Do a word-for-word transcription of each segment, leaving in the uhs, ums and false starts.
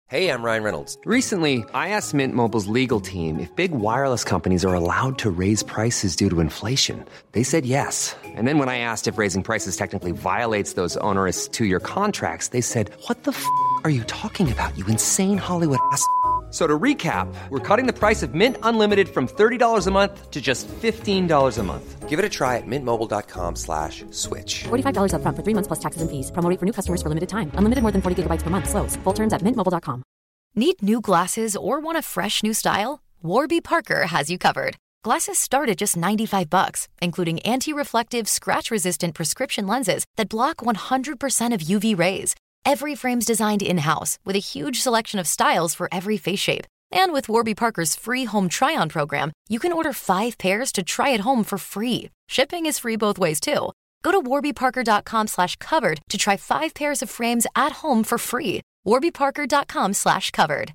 Hey, I'm Ryan Reynolds. Recently, I asked Mint Mobile's legal team if big wireless companies are allowed to raise prices due to inflation. They said yes. And then when I asked if raising prices technically violates those onerous two-year contracts, they said, what the f*** are you talking about, you insane Hollywood ass f- So to recap, we're cutting the price of Mint Unlimited from thirty dollars a month to just fifteen dollars a month. Give it a try at mintmobile.com slash switch. forty-five dollars up front for three months plus taxes and fees. Promo rate for new customers for limited time. Unlimited more than forty gigabytes per month. Slows full terms at mint mobile dot com. Need new glasses or want a fresh new style? Warby Parker has you covered. Glasses start at just ninety-five bucks, including anti-reflective, scratch-resistant prescription lenses that block one hundred percent of U V rays. Every frame's designed in-house with a huge selection of styles for every face shape. And with Warby Parker's free home try-on program, you can order five pairs to try at home for free. Shipping is free both ways, too. Go to warbyparker.com slash covered to try five pairs of frames at home for free. warbyparker.com slash covered.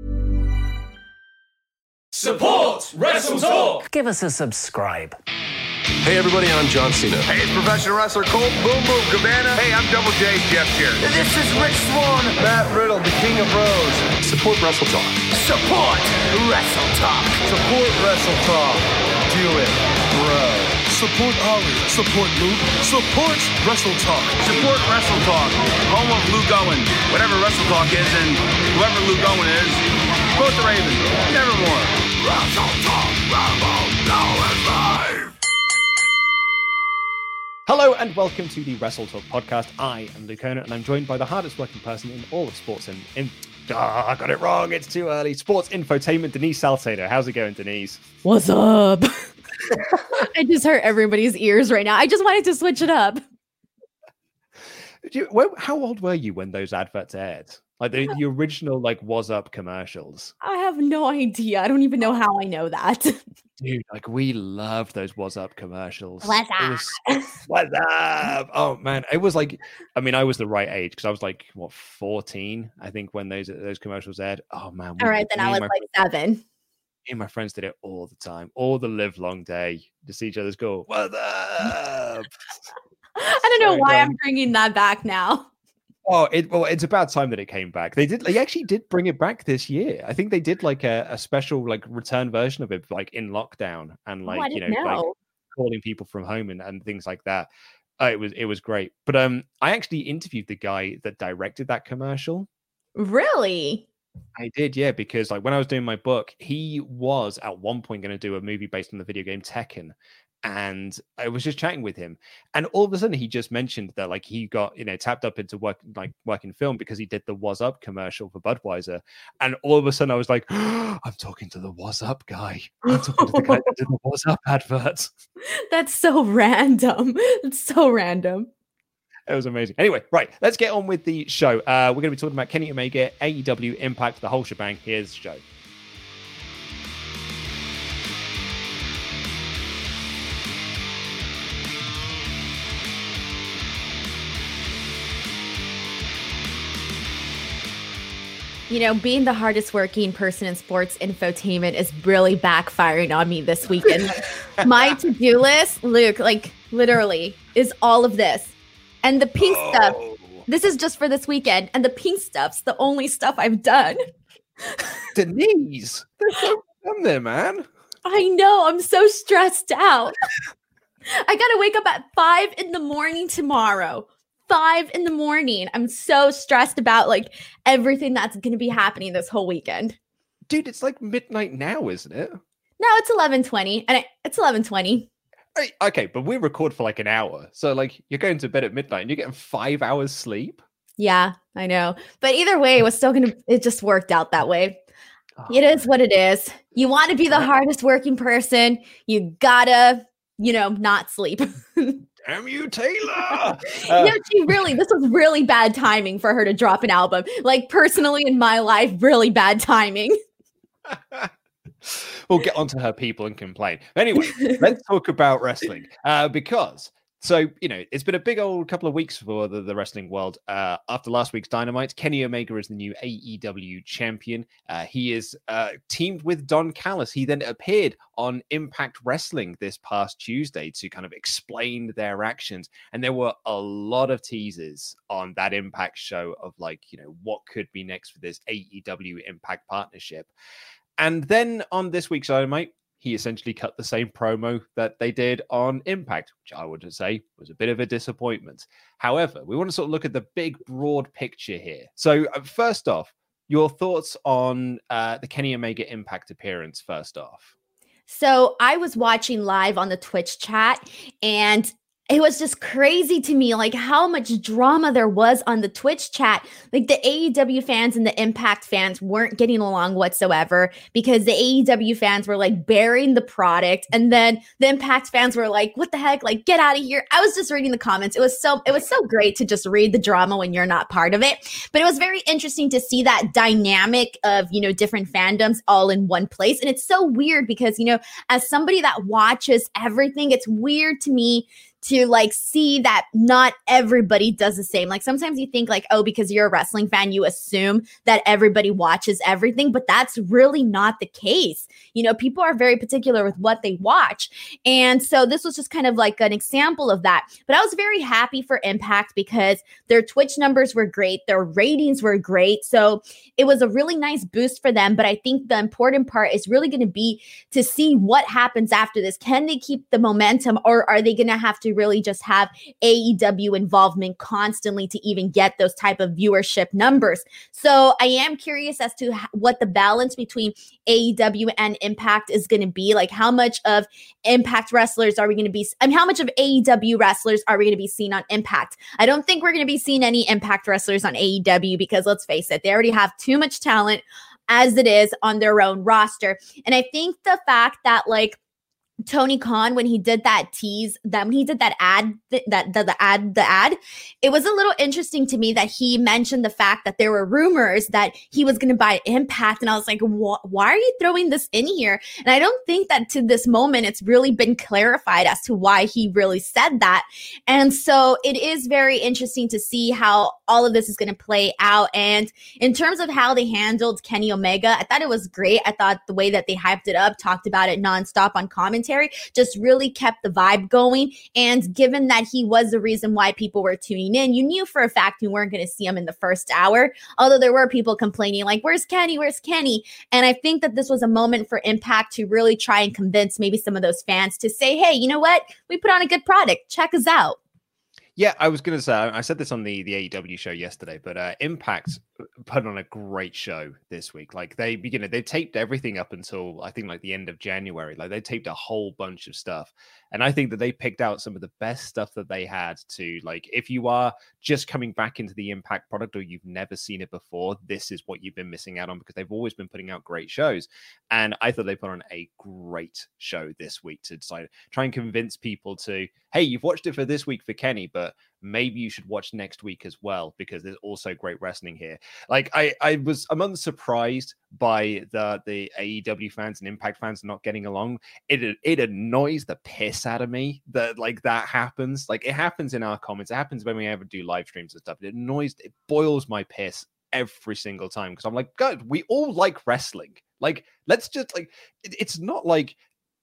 Support Wrestle Talk! Give us a subscribe. Hey everybody, I'm John Cena. Hey, it's professional wrestler Colt Boom Boom Cabana. Hey, I'm Double J, Jeff Jarrett. This is Rich Swann. Matt Riddle, the King of Bros. Support Wrestle Talk. Support Wrestle Talk. Support Wrestle Talk. Do it, bro. Support Ollie. Support Luke. Support Wrestle Talk. Support Wrestle Talk. Home of Luke Owen. Whatever Wrestle Talk is, and whoever Luke Owen is, quote the Raven. Nevermore. Wrestle Talk. Rambo. Now is live. Hello and welcome to the Wrestle Talk podcast. I am Luke Ona and I'm joined by the hardest working person in all of sports and in, oh, I got it wrong. It's too early. Sports infotainment, Denise Salcedo. How's it going, Denise? What's up? I just hurt everybody's ears right now. I just wanted to switch it up. Did you, well, how old were you when those adverts aired? Like the, the original, like, was up commercials. I have no idea. I don't even know how I know that. Dude, like, we loved those was up commercials. What's up? Was, what's up? Oh man, it was like, I mean, I was the right age because I was like, what, fourteen? I think when those those commercials aired. Oh man. All right, then I was like friends, seven. Me and my friends did it all the time, all the live long day to see each other's go, what's up? I don't know so why dumb. I'm bringing that back now. Oh, it, well, it's about time that it came back. They did. They actually did bring it back this year. I think they did like a, a special like return version of it, like in lockdown and like oh, you know, know. like calling people from home and, and things like that. Uh, it was it was great. But um, I actually interviewed the guy that directed that commercial. Really? I did, yeah, because like when I was doing my book, he was at one point going to do a movie based on the video game Tekken. And I was just chatting with him, and all of a sudden he just mentioned that like he got, you know, tapped up into work like working film because he did the Was Up commercial for Budweiser. And all of a sudden I was like, oh, I'm talking to the Was Up guy. I'm talking to the guy that did the Was Up adverts. That's so random. It's so random. It was amazing. Anyway, right, let's get on with the show. Uh, we're going to be talking about Kenny Omega, A E W, Impact, the whole shebang. Here's the show. You know, being the hardest working person in sports infotainment is really backfiring on me this weekend. My to-do list, Luke, like literally is all of this. And the pink oh. stuff, this is just for this weekend. And the pink stuff's the only stuff I've done. Denise, there's so done there, man. I know, I'm so stressed out. I gotta wake up at five in the morning tomorrow. Five in the morning. I'm so stressed about like everything that's going to be happening this whole weekend. Dude, it's like midnight now, isn't it? No, it's eleven twenty, and it, it's eleven twenty. Hey, okay, but we record for like an hour, so like you're going to bed at midnight and you're getting five hours sleep. Yeah, I know, but either way, it was still gonna. It just worked out that way. Oh, it is what it is. You want to be the hardest working person, you gotta, you know, not sleep. Damn you, Taylor! uh, yeah, she really, this was really bad timing for her to drop an album. Like, personally, in my life, really bad timing. We'll get onto her people and complain. Anyway, let's talk about wrestling. Uh, because So, you know, it's been a big old couple of weeks for the, the wrestling world. Uh, after last week's Dynamite, Kenny Omega is the new A E W champion. Uh, he is uh, teamed with Don Callis. He then appeared on Impact Wrestling this past Tuesday to kind of explain their actions. And there were a lot of teasers on that Impact show of like, you know, what could be next for this A E W Impact partnership. And then on this week's Dynamite, he essentially cut the same promo that they did on Impact, which I would say was a bit of a disappointment. However, we want to sort of look at the big, broad picture here. So uh, first off, your thoughts on uh, the Kenny Omega Impact appearance first off. So I was watching live on the Twitch chat, and it was just crazy to me, like how much drama there was on the Twitch chat. Like the A E W fans and the Impact fans weren't getting along whatsoever because the A E W fans were like burying the product. And then the Impact fans were like, what the heck? Like, get out of here. I was just reading the comments. It was so, it was so great to just read the drama when you're not part of it. But it was very interesting to see that dynamic of, you know, different fandoms all in one place. And it's so weird because, you know, as somebody that watches everything, it's weird to me to like see that not everybody does the same. Like sometimes you think like, oh, because you're a wrestling fan, you assume that everybody watches everything, but that's really not the case. You know, people are very particular with what they watch. And so this was just kind of like an example of that. But I was very happy for Impact because their Twitch numbers were great. Their ratings were great. So it was a really nice boost for them. But I think the important part is really going to be to see what happens after this. Can they keep the momentum, or are they going to have to really just have A E W involvement constantly to even get those type of viewership numbers? So I am curious as to h- what the balance between A E W and Impact is going to be. Like how much of Impact wrestlers are we going to be, I mean, how much of A E W wrestlers are we going to be seeing on Impact? I don't think we're going to be seeing any Impact wrestlers on A E W because let's face it, they already have too much talent as it is on their own roster. And I think the fact that like Tony Khan, when he did that tease, that when he did that ad, th- that the, the ad, the ad, it was a little interesting to me that he mentioned the fact that there were rumors that he was going to buy Impact. And I was like, why are you throwing this in here? And I don't think that to this moment, it's really been clarified as to why he really said that. And so it is very interesting to see how all of this is going to play out. And in terms of how they handled Kenny Omega, I thought it was great. I thought the way that they hyped it up, talked about it nonstop on commentary, just really kept the vibe going. And given that he was the reason why people were tuning in, you knew for a fact you weren't going to see him in the first hour, although there were people complaining like, where's Kenny, where's Kenny? And I think that this was a moment for Impact to really try and convince maybe some of those fans to say, hey, you know what? We put on a good product. Check us out. Yeah, I was going to say, I said this on the, the A E W show yesterday, but uh, Impact put on a great show this week. Like they, you know, they taped everything up until I think like the end of January. Like they taped a whole bunch of stuff. And I think that they picked out some of the best stuff that they had to, like, if you are just coming back into the Impact product or you've never seen it before, this is what you've been missing out on because they've always been putting out great shows. And I thought they put on a great show this week to decide, try and convince people to, hey, you've watched it for this week for Kenny, but maybe you should watch next week as well because there's also great wrestling here. Like I, I was, I'm unsurprised by the the A E W fans and Impact fans not getting along. It it annoys the piss out of me that like that happens. Like it happens in our comments. It happens when we ever do live streams and stuff. It annoys, it boils my piss every single time because I'm like, God, we all like wrestling. Like let's just like, it, it's not like.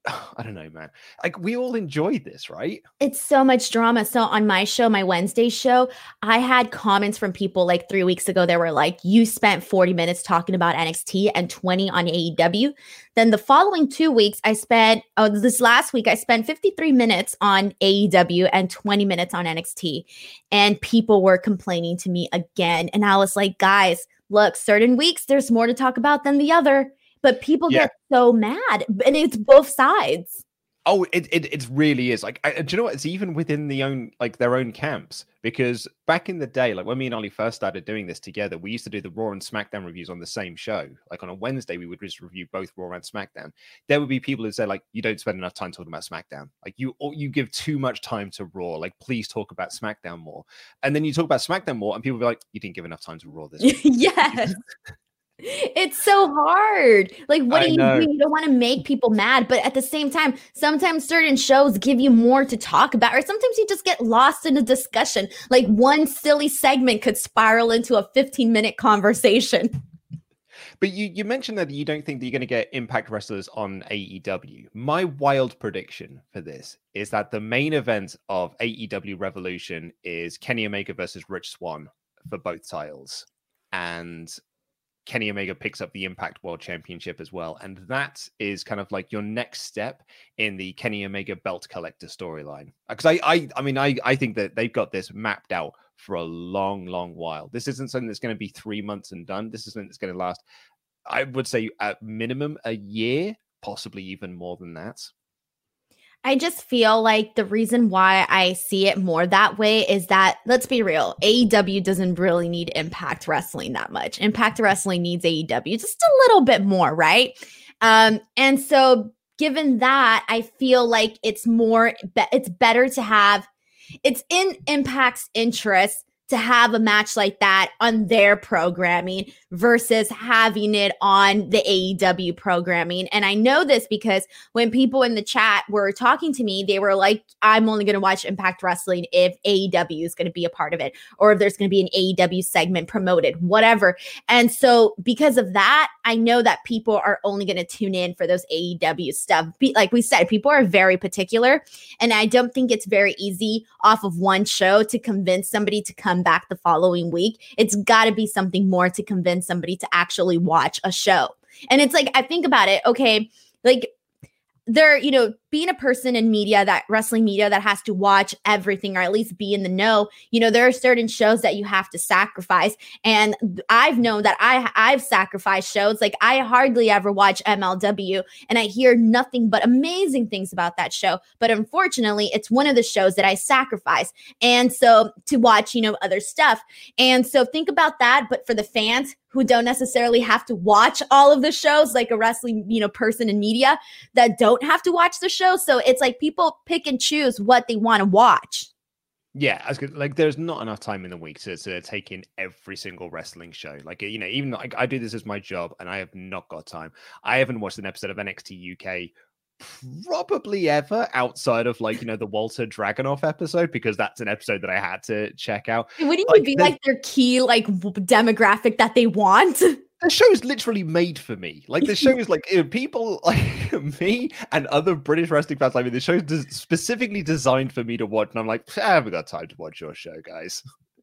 I don't know, man. Like we all enjoyed this, right? It's so much drama. So on my show, my Wednesday show, I had comments from people like three weeks ago that were like, you spent forty minutes talking about N X T and twenty on A E W. Then the following two weeks, I spent, oh, this last week, I spent fifty-three minutes on A E W and twenty minutes on N X T. And people were complaining to me again. And I was like, guys, look, certain weeks, there's more to talk about than the other. But people yeah. get so mad, and it's both sides. Oh, it it, it really is. Like, I, do you know what? It's even within the own like their own camps. Because back in the day, like when me and Ollie first started doing this together, we used to do the Raw and SmackDown reviews on the same show. Like on a Wednesday, we would just review both Raw and SmackDown. There would be people who say like, "You don't spend enough time talking about SmackDown. Like you or you give too much time to Raw. Like please talk about SmackDown more." And then you talk about SmackDown more, and people will be like, "You didn't give enough time to Raw this week." Yes. It's so hard. Like, what I do you know. do? You don't want to make people mad, but at the same time, sometimes certain shows give you more to talk about, or sometimes you just get lost in a discussion. Like one silly segment could spiral into a fifteen minute conversation. But you, you mentioned that you don't think that you're going to get Impact wrestlers on A E W. My wild prediction for this is that the main event of A E W Revolution is Kenny Omega versus Rich Swann for both titles. And Kenny Omega picks up the Impact World Championship as well. And that is kind of like your next step in the Kenny Omega belt collector storyline. Because I, I I mean, I, I think that they've got this mapped out for a long, long while. This isn't something that's going to be three months and done. This is something that's going to last, I would say, at minimum a year, possibly even more than that. I just feel like the reason why I see it more that way is that, let's be real, A E W doesn't really need Impact Wrestling that much. Impact Wrestling needs A E W just a little bit more, right? Um, and so given that, I feel like it's more, be- it's better to have, it's in Impact's interest to have a match like that on their programming versus having it on the A E W programming. And I know this because when people in the chat were talking to me, they were like, I'm only going to watch Impact Wrestling if A E W is going to be a part of it, or if there's going to be an A E W segment promoted, whatever. And so because of that, I know that people are only going to tune in for those A E W stuff. Be, like we said, people are very particular, and I don't think it's very easy off of one show to convince somebody to come back the following week. It's got to be something more to convince somebody to actually watch a show. And it's like, I think about it, okay, like there, you know, being a person in media, that wrestling media that has to watch everything or at least be in the know, you know, there are certain shows that you have to sacrifice. And I've known that I, I've sacrificed shows. Like I hardly ever watch M L W and I hear nothing but amazing things about that show. But unfortunately, it's one of the shows that I sacrifice. And so to watch, you know, other stuff. And so think about that. But for the fans who don't necessarily have to watch all of the shows, like a wrestling, you know, person in media that don't have to watch the show. So it's like people pick and choose what they want to watch. Yeah, I was gonna, like, there's not enough time in the week to, to take in every single wrestling show. Like, you know, even like I do this as my job and I have not got time. I haven't watched an episode of N X T U K probably ever outside of like, you know, the Walter Dragunov episode, because that's an episode that I had to check out. Wouldn't like, you be like their key like demographic that they want? The show is literally made for me. Like the show is like, you know, people like me and other British wrestling fans like me. The show is des- specifically designed for me to watch, and I'm like, I haven't got time to watch your show, guys.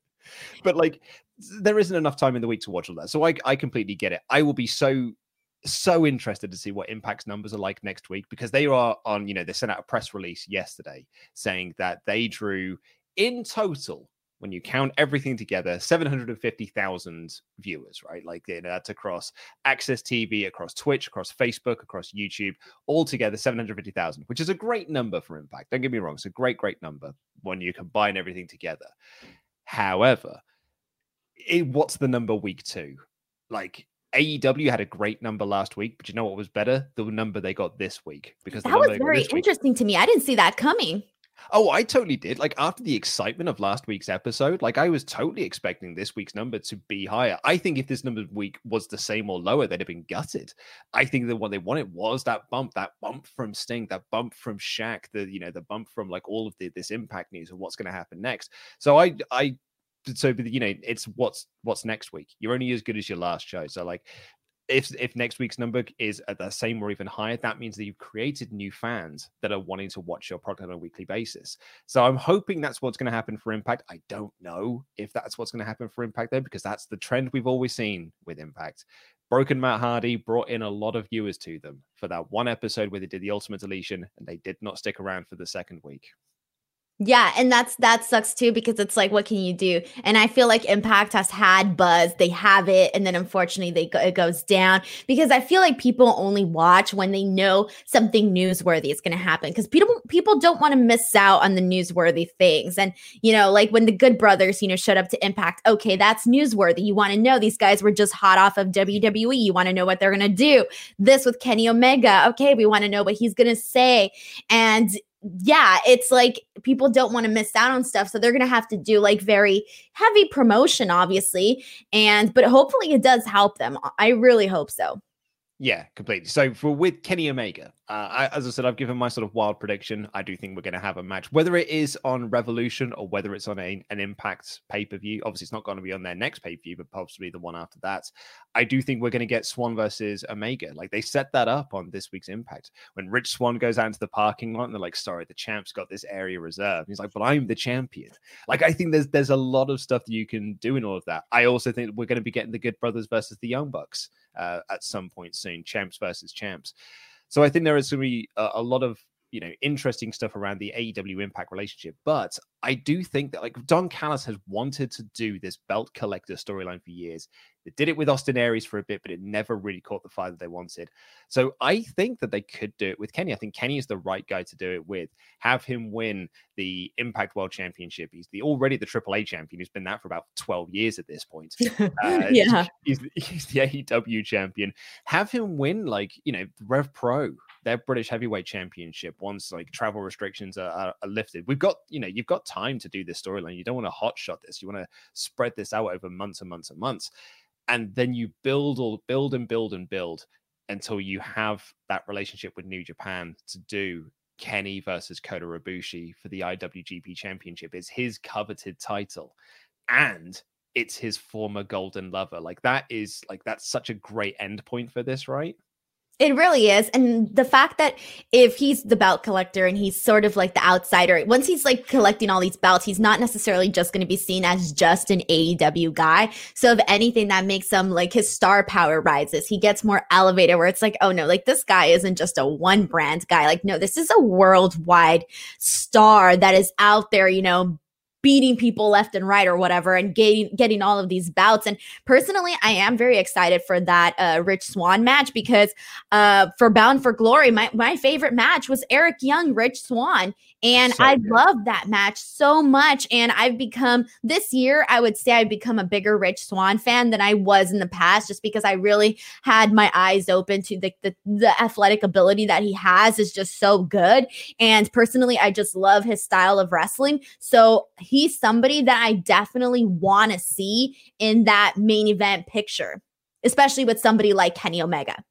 But like, there isn't enough time in the week to watch all that, so I I completely get it. I will be so so interested to see what Impact's numbers are like next week, because they are on. You know, they sent out a press release yesterday saying that they drew in total, when you count everything together, seven hundred fifty thousand viewers, right? Like, you know, that's across Access T V, across Twitch, across Facebook, across YouTube, all together seven hundred fifty thousand, which is a great number for Impact. Don't get me wrong. It's a great, great number when you combine everything together. However, it, what's the number week two? Like, A E W had a great number last week, but you know what was better? The number they got this week. Because that was very interesting week, to me. I didn't see that coming. Oh, I totally did. Like, after the excitement of last week's episode, like, I was totally expecting this week's number to be higher. I think if this number week was the same or lower, they'd have been gutted. I think that what they wanted was that bump, that bump from Sting, that bump from Shaq, the, you know, the bump from like all of the, this Impact news of what's going to happen next. So I, I, so, you know, it's what's, what's next week. You're only as good as your last show. So like, If if next week's number is at the same or even higher, that means that you've created new fans that are wanting to watch your product on a weekly basis. So I'm hoping that's what's going to happen for Impact. I don't know if that's what's going to happen for Impact, though, because that's the trend we've always seen with Impact. Broken Matt Hardy brought in a lot of viewers to them for that one episode where they did the Ultimate Deletion, and they did not stick around for the second week. Yeah, and that's that sucks too, because it's like, what can you do? And I feel like Impact has had buzz, they have it, and then unfortunately they go, it goes down, because I feel like people only watch when they know something newsworthy is going to happen, because people people don't want to miss out on the newsworthy things. And you know, like when the Good Brothers, you know, showed up to Impact, okay, that's newsworthy. You want to know these guys were just hot off of W W E. You want to know what they're going to do. This with Kenny Omega, okay, we want to know what he's going to say. And yeah, it's like people don't want to miss out on stuff. So they're going to have to do like very heavy promotion, obviously. And, but hopefully it does help them. I really hope so. Yeah, completely. So for with Kenny Omega, uh, I, as I said, I've given my sort of wild prediction. I do think we're going to have a match, whether it is on Revolution or whether it's on a, an Impact pay-per-view. Obviously, it's not going to be on their next pay-per-view, but possibly the one after that. I do think we're going to get Swann versus Omega. Like, they set that up on this week's Impact. When Rich Swann goes out into the parking lot and they're like, sorry, the champ's got this area reserved. And he's like, but I'm the champion. Like, I think there's there's a lot of stuff that you can do in all of that. I also think we're going to be getting the Good Brothers versus the Young Bucks uh, at some point soon. Champs versus champs. So I think there is going to be a, a lot of, you know, interesting stuff around the A E W Impact relationship. But I do think that, like, Don Callis has wanted to do this belt collector storyline for years. They did it with Austin Aries for a bit, but it never really caught the fire that they wanted. So I think that they could do it with Kenny. I think Kenny is the right guy to do it with. Have him win the Impact World Championship. He's the already the Triple A champion. He's been that for about twelve years at this point. Uh, yeah. He's, he's the A E W champion. Have him win, like, you know, Rev Pro, their British Heavyweight Championship, once like travel restrictions are, are, are lifted. We've got, you know, you've got time to do this storyline. You don't want to hot shot this. You want to spread this out over months and months and months. And then you build or build and build and build until you have that relationship with New Japan to do Kenny versus Kota Ibushi for the I W G P Championship. It's his coveted title. And it's his former golden lover. Like, that is like, that's such a great end point for this, right? It really is. And the fact that if he's the belt collector and he's sort of like the outsider, once he's like collecting all these belts, he's not necessarily just going to be seen as just an A E W guy. So if anything, that makes him like his star power rises. He gets more elevated where it's like, oh no, like this guy isn't just a one brand guy. Like, no, this is a worldwide star that is out there, you know, beating people left and right or whatever and getting getting all of these bouts. And personally, I am very excited for that uh, Rich Swann match because uh, for Bound for Glory, my, my favorite match was Eric Young, Rich Swann. And so I love that match so much. And I've become, this year, I would say I've become a bigger Rich Swann fan than I was in the past, just because I really had my eyes open to the, the, the athletic ability that he has is just so good. And personally, I just love his style of wrestling. So he's somebody that I definitely want to see in that main event picture, especially with somebody like Kenny Omega.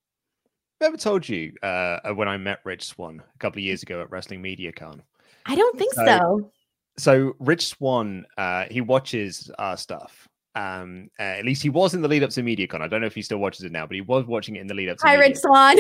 I ever told you uh, when I met Rich Swann a couple of years ago at Wrestling Media Con? I don't think so. So, so Rich Swann, uh, he watches our stuff. Um, uh, at least he was in the lead up to MediaCon. I don't know if he still watches it now, but he was watching it in the lead up to Hi, Media. Rich Swann.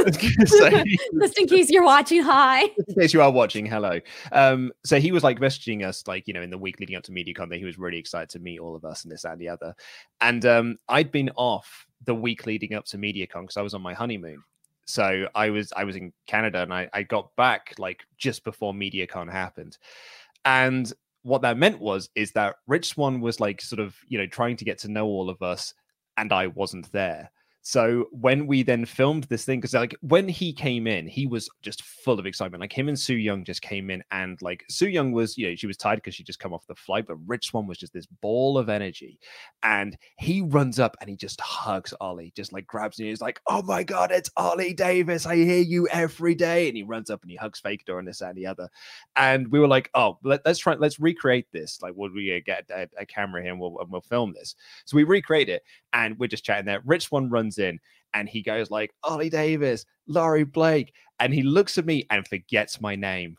so, Just in case you're watching, hi. In case you are watching, hello. Um, so he was like messaging us, like, you know, in the week leading up to MediaCon, that he was really excited to meet all of us and this, that, and the other. And um, I'd been off the week leading up to MediaCon because I was on my honeymoon. So I was I was in Canada and I, I got back like just before MediaCon happened. And what that meant was is that Rich Swann was like sort of, you know, trying to get to know all of us and I wasn't there. So when we then filmed this thing, because like when he came in, he was just full of excitement. Like him and Su Yung just came in, and like Su Yung was, you know, she was tired because she just come off the flight, but Rich Swann was just this ball of energy. And he runs up and he just hugs Ollie, just like grabs me. He's like, "Oh my God, it's Ollie Davis. I hear you every day." And he runs up and he hugs Faker and this and the other. And we were like, "Oh, let, let's try, let's recreate this. Like, would we get a, a camera here and we'll, and we'll film this?" So we recreate it and we're just chatting there. Rich Swann runs in and he goes like, "Ollie Davis, Laurie Blake," and he looks at me and forgets my name.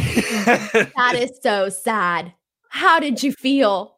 That is so sad. How did you feel?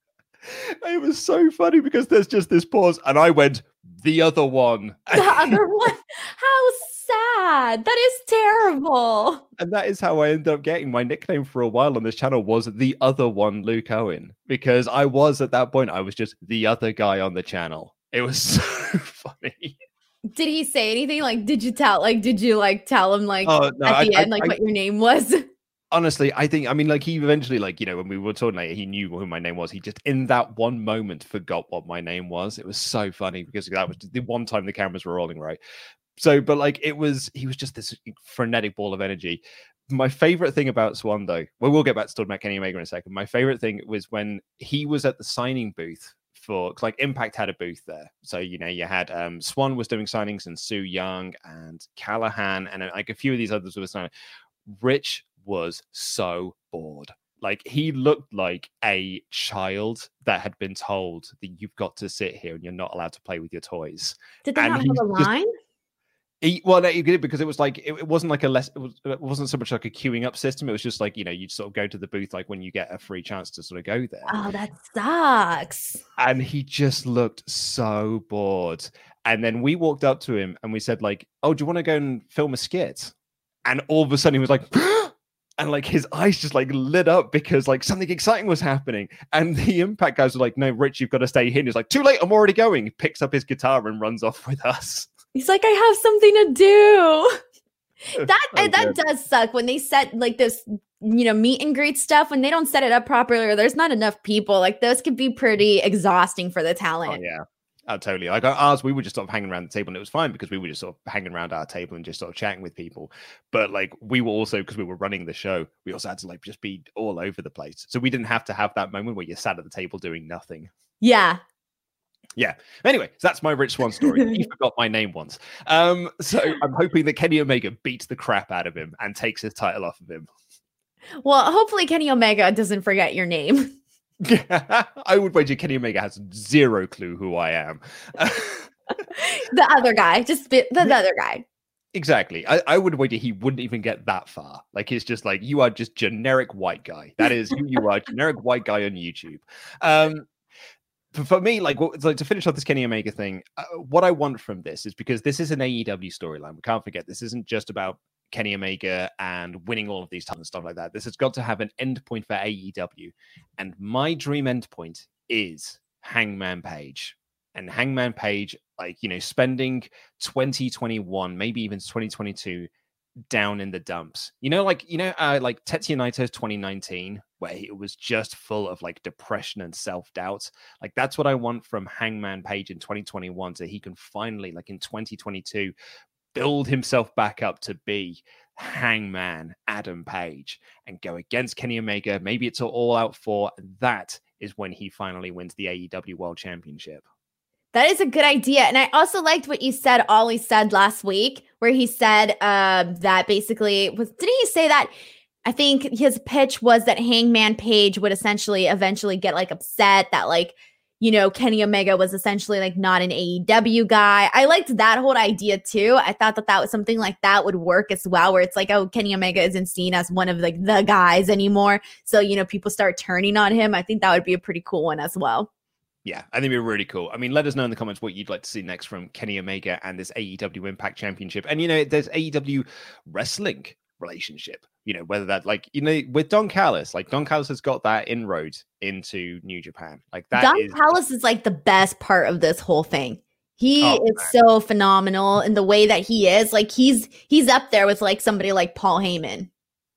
It was so funny because there's just this pause and I went, "The other one." The other one? How sad. That is terrible. And that is how I ended up getting my nickname for a while on this channel, was The Other One Luke Owen, because I was at that point, I was just the other guy on the channel. It was so funny. Did he say anything? Like, did you tell, like, did you like tell him like oh, no, at the I, end, I, like I, what your name was? Honestly, I think, I mean, like he eventually, like, you know, when we were talking, like, he knew who my name was. He just, in that one moment, forgot what my name was. It was so funny because that was the one time the cameras were rolling, right? So, but like, it was, he was just this frenetic ball of energy. My favorite thing about Swann, though, well, we'll get back to talking about Kenny Omega in a second. My favorite thing was when he was at the signing booth for, like, Impact had a booth there. So, you know, you had um, Swann was doing signings and Su Yung and Callahan and like a few of these others were signing. Rich was so bored. Like, he looked like a child that had been told that you've got to sit here and you're not allowed to play with your toys. Did they and not have a just, line? He, well, no, you did, because it was like, it, it wasn't like a less, it, was, it wasn't so much like a queuing up system. It was just like, you know, you'd sort of go to the booth like when you get a free chance to sort of go there. Oh, that sucks. And he just looked so bored. And then we walked up to him and we said, like, oh, do you want to go and film a skit? And all of a sudden he was like, and like his eyes just like lit up because like something exciting was happening. And the Impact guys were like, no, Rich, you've got to stay here. And he's like, too late, I'm already going. He picks up his guitar and runs off with us. He's like, I have something to do. That Oh, that good. does suck when they set like this, you know, meet and greet stuff, when they don't set it up properly or there's not enough people. Like, those could be pretty exhausting for the talent. Oh, yeah. Oh, totally. Like ours, we were just sort of hanging around the table and it was fine because we were just sort of hanging around our table and just sort of chatting with people. But like, we were also, because we were running the show, we also had to like just be all over the place. So we didn't have to have that moment where you sat at the table doing nothing. Yeah. Yeah. Anyway, so that's my Rich Swann story. He forgot my name once. Um, so I'm hoping that Kenny Omega beats the crap out of him and takes his title off of him. Well, hopefully Kenny Omega doesn't forget your name. I would wager Kenny Omega has zero clue who I am. The other guy, just the, the other guy. Exactly. I, I would wager he wouldn't even get that far. Like, it's just like, you are just generic white guy. That is who you are, generic white guy on YouTube. Um, for, for me, like, what, like, to finish off this Kenny Omega thing, uh, what I want from this is, because this is an A E W storyline. We can't forget, this isn't just about Kenny Omega and winning all of these titles and stuff like that. This has got to have an endpoint for A E W. And my dream endpoint is Hangman Page. And Hangman Page, like, you know, spending twenty twenty-one, maybe even twenty twenty-two down in the dumps. You know, like, you know, uh, like Tetsuya Naito's twenty nineteen, where it was just full of like depression and self-doubt. Like, that's what I want from Hangman Page in twenty twenty-one, so he can finally, like in twenty twenty-two, build himself back up to be Hangman Adam Page and go against Kenny Omega. Maybe it's an all-out four. That is when he finally wins the A E W World Championship. That is a good idea. And I also liked what you said, Ollie said last week, where he said uh, that basically was, didn't he say that? I think his pitch was that Hangman Page would essentially eventually get like upset that, like, you know, Kenny Omega was essentially like not an A E W guy. I liked that whole idea too. I thought that that was something like that would work as well, where it's like, oh, Kenny Omega isn't seen as one of like the guys anymore. So, you know, people start turning on him. I think that would be a pretty cool one as well. Yeah, I think it'd be really cool. I mean, let us know in the comments what you'd like to see next from Kenny Omega and this A E W Impact Championship. And, you know, there's A E W wrestling relationship, you know, whether that, like, you know, with Don Callis, like Don Callis has got that inroad into New Japan. Like, that Don is... Callis is like the best part of this whole thing. He Oh, is man. so phenomenal in the way that he is. Like, he's he's up there with like somebody like Paul Heyman.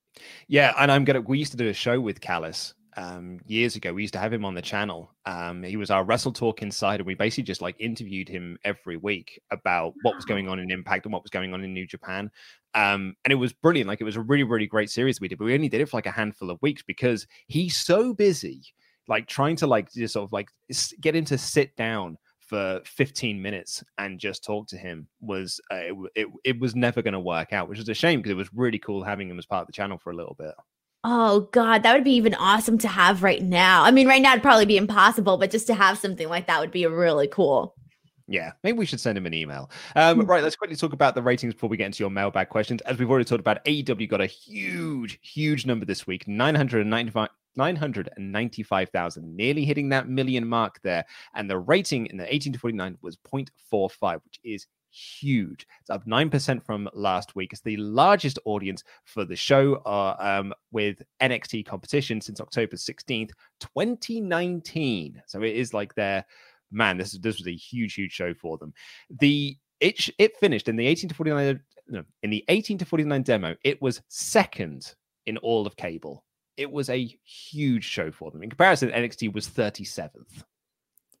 Yeah, and I'm gonna. We used to do a show with Callis um, years ago. We used to have him on the channel. Um, he was our Wrestle Talk Insider. We basically just like interviewed him every week about what was going on in Impact and what was going on in New Japan. Um, and it was brilliant. Like, it was a really, really great series we did. But we only did it for like a handful of weeks because he's so busy, like trying to like just sort of like s- get him to sit down for fifteen minutes and just talk to him was uh, it, it, it was never going to work out, which is a shame because it was really cool having him as part of the channel for a little bit. Oh God, that would be even awesome to have right now. I mean, right now it'd probably be impossible, but just to have something like that would be really cool. Yeah, maybe we should send him an email. Um, right, let's quickly talk about the ratings before we get into your mailbag questions. As we've already talked about, A E W got a huge, huge number this week, nine hundred ninety-five nine hundred ninety-five thousand, nearly hitting that million mark there. And the rating in the eighteen to forty-nine was zero point four five, which is huge. It's up nine percent from last week. It's the largest audience for the show uh, um, with N X T competition since October sixteenth, twenty nineteen. So it is like their, man, this, is, this was a huge, huge show for them. The It, it finished in the eighteen to forty-nine, no, in the eighteen to forty-nine demo, it was second in all of cable. It was a huge show for them. In comparison, N X T was thirty-seventh.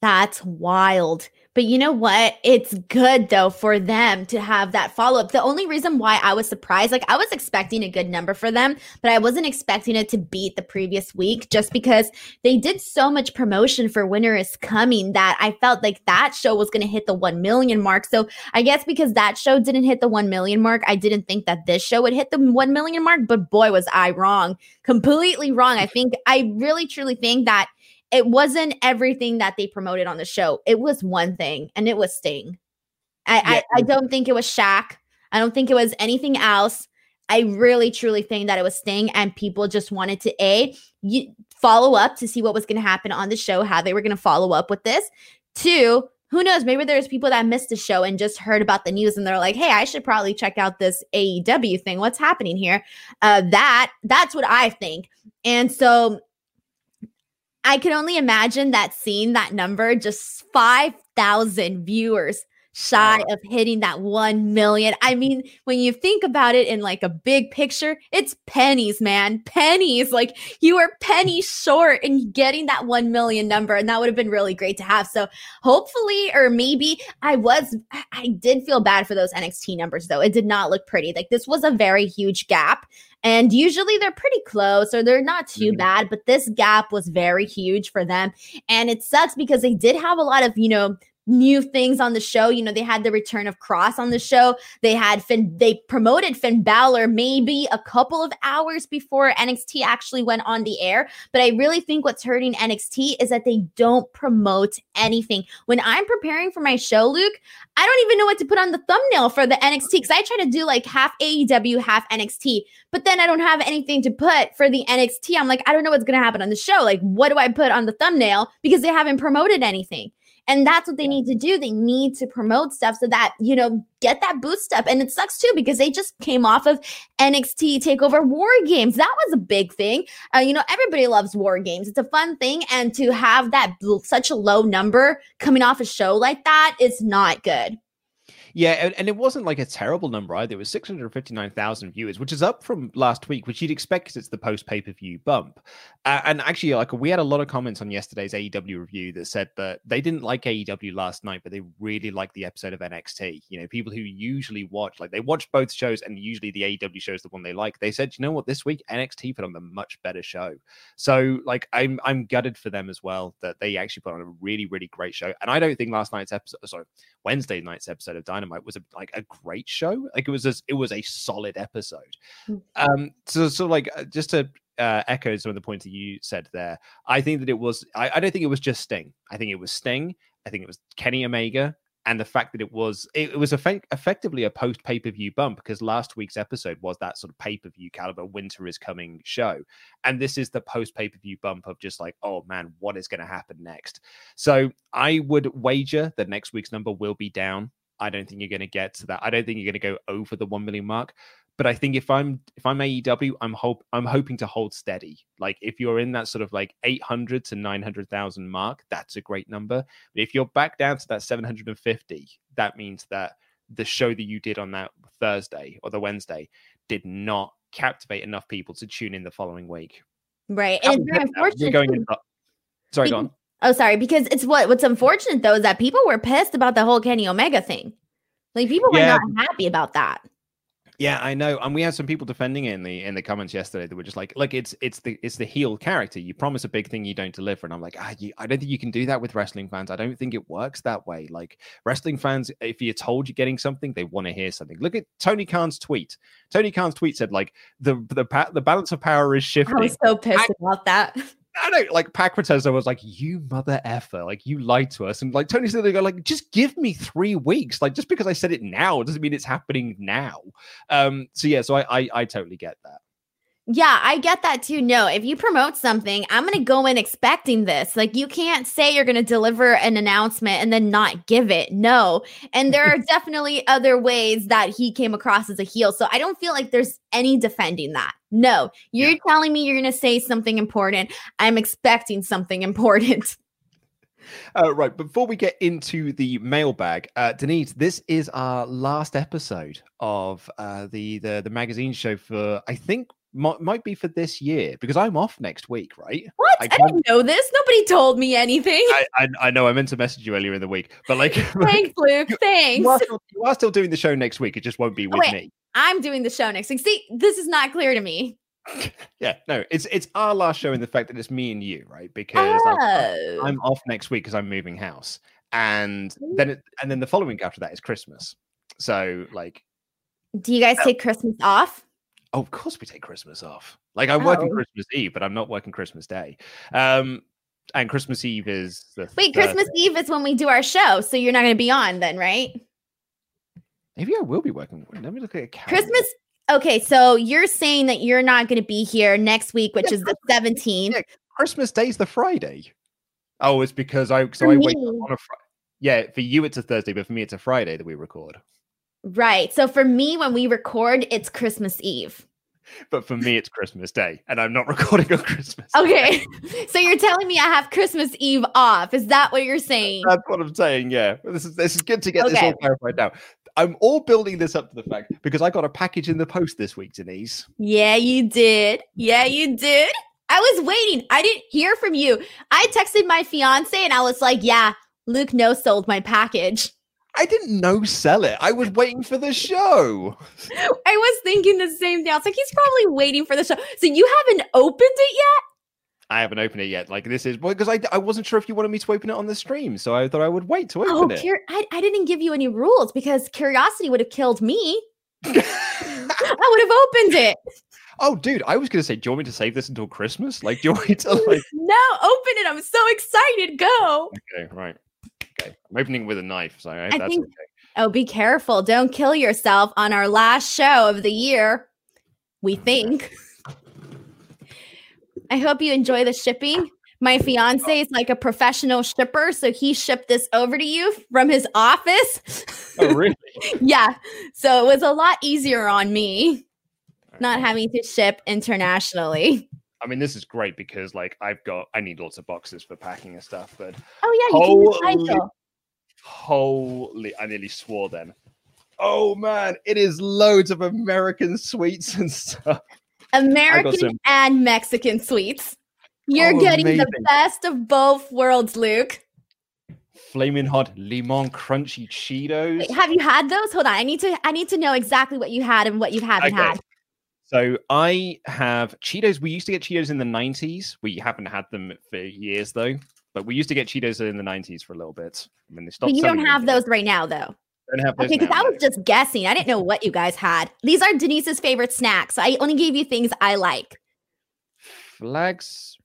That's wild. But you know what? It's good though for them to have that follow-up. The only reason why I was surprised, like I was expecting a good number for them, but I wasn't expecting it to beat the previous week just because they did so much promotion for Winter is Coming that I felt like that show was going to hit the one million mark. So I guess because that show didn't hit the one million mark, I didn't think that this show would hit the one million mark, but boy, was I wrong. Completely wrong. I think, I really truly think that it wasn't everything that they promoted on the show. It was one thing, and it was Sting. I, yeah. I, I don't think it was Shaq. I don't think it was anything else. I really, truly think that it was Sting, and people just wanted to, A, you, follow up to see what was going to happen on the show, how they were going to follow up with this. Two, who knows, maybe there's people that missed the show and just heard about the news, and they're like, hey, I should probably check out this A E W thing. What's happening here? Uh, that That's what I think. And so I can only imagine that seeing that number, just five thousand viewers shy of hitting that one million. I mean, when you think about it in like a big picture, it's pennies, man. Pennies. Like you were pennies short in getting that one million number. And that would have been really great to have. So hopefully, or maybe I was, I did feel bad for those N X T numbers though. It did not look pretty. Like this was a very huge gap. And usually they're pretty close or they're not too mm-hmm. bad, but this gap was very huge for them. And it sucks because they did have a lot of, you know, new things on the show. You know, they had the return of Cross on the show. They had Finn, they promoted Finn Balor maybe a couple of hours before N X T actually went on the air. But I really think what's hurting N X T is that they don't promote anything. When I'm preparing for my show, Luke, I don't even know what to put on the thumbnail for the N X T because I try to do like half A E W, half N X T, but then I don't have anything to put for the N X T. I'm like, I don't know what's going to happen on the show. Like, what do I put on the thumbnail? Because they haven't promoted anything. And that's what they need to do. They need to promote stuff so that, you know, get that boost up. And it sucks too because they just came off of N X T TakeOver War Games. That was a big thing. Uh, you know, everybody loves War Games. It's a fun thing. And to have that such a low number coming off a show like that is not good. Yeah, and, and it wasn't like a terrible number either. It was six hundred fifty-nine thousand viewers, which is up from last week, which you'd expect because it's the post-pay-per-view bump. Uh, and actually, like we had a lot of comments on yesterday's A E W review that said that they didn't like A E W last night, but they really liked the episode of N X T. You know, people who usually watch, like they watch both shows, and usually the A E W show is the one they like. They said, you know what, this week N X T put on a much better show. So, like, I'm I'm gutted for them as well that they actually put on a really, really great show. And I don't think last night's episode, sorry, Wednesday night's episode of Dynamite was a, like a great show. Like it was a, it was a solid episode. Um, so so like just to uh, echo some of the points that you said there, I think that it was. I, I don't think it was just Sting. I think it was Sting. I think it was Kenny Omega, and the fact that it was it, it was effect, effectively a post pay per view bump because last week's episode was that sort of pay per view caliber Winter is Coming show, and this is the post pay per view bump of just like, oh man, what is going to happen next? So I would wager that next week's number will be down. I don't think you're going to get to that. I don't think you're going to go over the one million mark. But I think if I'm if I'm A E W, I'm hope I'm hoping to hold steady. Like if you're in that sort of like eight hundred to nine hundred thousand mark, that's a great number. But if you're back down to that seven hundred fifty, that means that the show that you did on that Thursday or the Wednesday did not captivate enough people to tune in the following week. Right, and it's very unfortunate. Going into, sorry, go on. Oh, sorry, because it's what what's unfortunate though is that people were pissed about the whole Kenny Omega thing. Like people were yeah. not happy about that. Yeah, I know, and we had some people defending it in the in the comments yesterday that were just like, "Look, it's it's the it's the heel character. You promise a big thing, you don't deliver." And I'm like, ah, you, I don't think you can do that with wrestling fans. I don't think it works that way. Like wrestling fans, if you're told you're getting something, they want to hear something. Look at Tony Khan's tweet. Tony Khan's tweet said like the the the balance of power is shifting. I was so pissed I, about that. I know, like Pac Bethesda was like, "You mother effer! Like you lied to us." And like Tony said, they go like, "Just give me three weeks. Like just because I said it now doesn't mean it's happening now." Um. So yeah. So I I, I totally get that. Yeah, I get that too. No, if you promote something, I'm going to go in expecting this. Like you can't say you're going to deliver an announcement and then not give it. No. And there are definitely other ways that he came across as a heel. So I don't feel like there's any defending that. No, you're yeah. telling me you're going to say something important. I'm expecting something important. Uh, right. Before we get into the mailbag, uh, Denise, this is our last episode of uh, the, the, the magazine show for, I think, might, might be for this year because I'm off next week, right? What? I, I didn't know this. Nobody told me anything. I, I, I know. I meant to message you earlier in the week, but like, thanks, Luke. Thanks. You are, still, you are still doing the show next week. It just won't be with oh, wait, me. I'm doing the show next week. See, this is not clear to me. Yeah, no, it's it's our last show in the fact that it's me and you, right? Because oh. I'm, I'm off next week because I'm moving house, and then it, and then the following week after that is Christmas. So, like, do you guys take Christmas off? Oh, of course we take Christmas off. Like, I'm oh. working Christmas Eve, but I'm not working Christmas Day. Um, and Christmas Eve is the wait. Christmas Eve is when we do our show, so you're not going to be on then, right? Maybe I will be working. Let me look at a calendar. Christmas. Okay, so you're saying that you're not going to be here next week, which yeah, is the seventeenth. Yeah, Christmas Day's the Friday. Oh, it's because I so for I me. wake up on a Friday. Yeah, for you it's a Thursday, but for me it's a Friday that we record. Right. So for me, when we record, it's Christmas Eve. But for me, it's Christmas Day, and I'm not recording on Christmas. Okay, so you're telling me I have Christmas Eve off? Is that what you're saying? That's what I'm saying. Yeah, this is this is good to get okay. this all clarified now. I'm all building this up to the fact because I got a package in the post this week, Denise. Yeah, you did. Yeah, you did. I was waiting. I didn't hear from you. I texted my fiance and I was like, yeah, Luke no sold my package. I didn't no sell it. I was waiting for the show. I was thinking the same thing. I was like, he's probably waiting for the show. So you haven't opened it yet? I haven't opened it yet. Like this is well, because I, I wasn't sure if you wanted me to open it on the stream, so I thought I would wait to open oh, it. Cur- I, I didn't give you any rules because curiosity would have killed me. I would have opened it. Oh, dude, I was going to say, do you want me to save this until Christmas? Like, do you want me to like? No, open it. I'm so excited. Go. Okay, right. Okay, I'm opening with a knife, so I hope I that's think, okay. Oh, be careful. Don't kill yourself on our last show of the year. We think. I hope you enjoy the shipping. My fiance is like a professional shipper, so he shipped this over to you from his office. Oh, really? Yeah. So it was a lot easier on me not having to ship internationally. I mean, this is great because, like, I've got, I need lots of boxes for packing and stuff, but oh, yeah, you holy, can holy, I nearly swore then. Oh, man, it is loads of American sweets and stuff. American some... and Mexican sweets. You're oh, getting amazing. The best of both worlds, Luke. Flaming hot lemon crunchy Cheetos. Wait, have you had those? Hold on. I need to I need to know exactly what you had and what you haven't okay. had. So I have Cheetos. We used to get Cheetos in the nineties. We haven't had them for years though. But we used to get Cheetos in the nineties for a little bit. I mean, they stopped. But you don't have them. those right now though. Don't have those okay, because I was just guessing. I didn't know what you guys had. These are Denise's favorite snacks. I only gave you things I like. Flags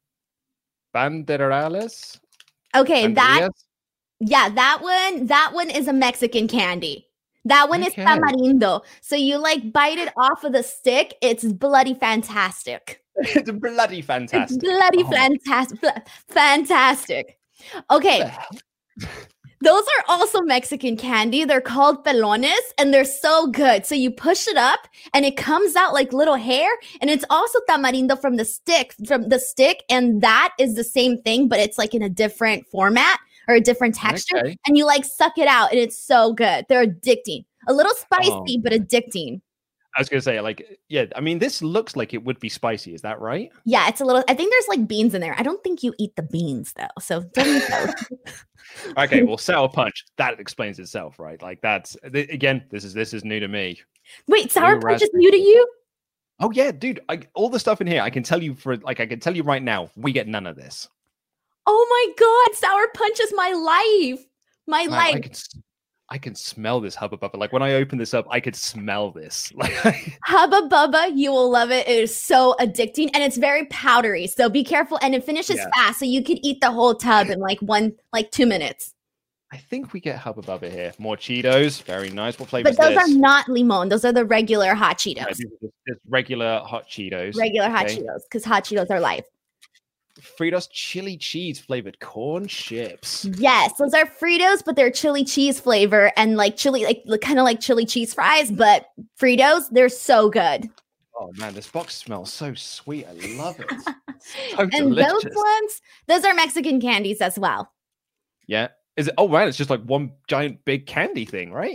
banderales. Okay, Banderillas? that yeah, that one, that one is a Mexican candy. That one okay. is tamarindo. So you like bite it off of the stick. It's bloody fantastic. It's bloody fantastic. It's bloody oh. fantastic. Fantastic. Okay. Those are also Mexican candy. They're called pelones and they're so good. So you push it up and it comes out like little hair. And it's also tamarindo from the stick, from the stick. And that is the same thing, but it's like in a different format or a different texture. Okay. And you like suck it out and it's so good. They're addicting. A little spicy, oh. but addicting. I was going to say, like, yeah, I mean, this looks like it would be spicy. Is that right? Yeah, it's a little, I think there's like beans in there. I don't think you eat the beans though. So don't eat those. Okay, well, Sour Punch, that explains itself, right? Like that's, th- again, this is this is new to me. Wait, Sour new Punch raspberry. Is new to you? Oh yeah, dude, I, all the stuff in here, I can tell you for, like, I can tell you right now, we get none of this. Oh my God, Sour Punch is my life. My Man, life. I can, I can smell this Hubba Bubba. Like when I open this up, I could smell this. Like Hubba Bubba, you will love it. It is so addicting and it's very powdery. So be careful. And it finishes yeah. fast. So you could eat the whole tub in like one, like two minutes. I think we get Hubba Bubba here. More Cheetos. Very nice. What flavor is this? But those this? are not limon. Those are the regular hot Cheetos. Yeah, just, just regular hot Cheetos. Regular hot okay. Cheetos because hot Cheetos are life. Fritos chili cheese flavored corn chips. Yes, those are Fritos, but they're chili cheese flavor and like chili, like, like kind of like chili cheese fries, but Fritos, they're so good. Oh man, this box smells so sweet. I love it. So and delicious. Those ones, those are Mexican candies as well. Yeah. Is it? Oh man, it's just like one giant big candy thing, right?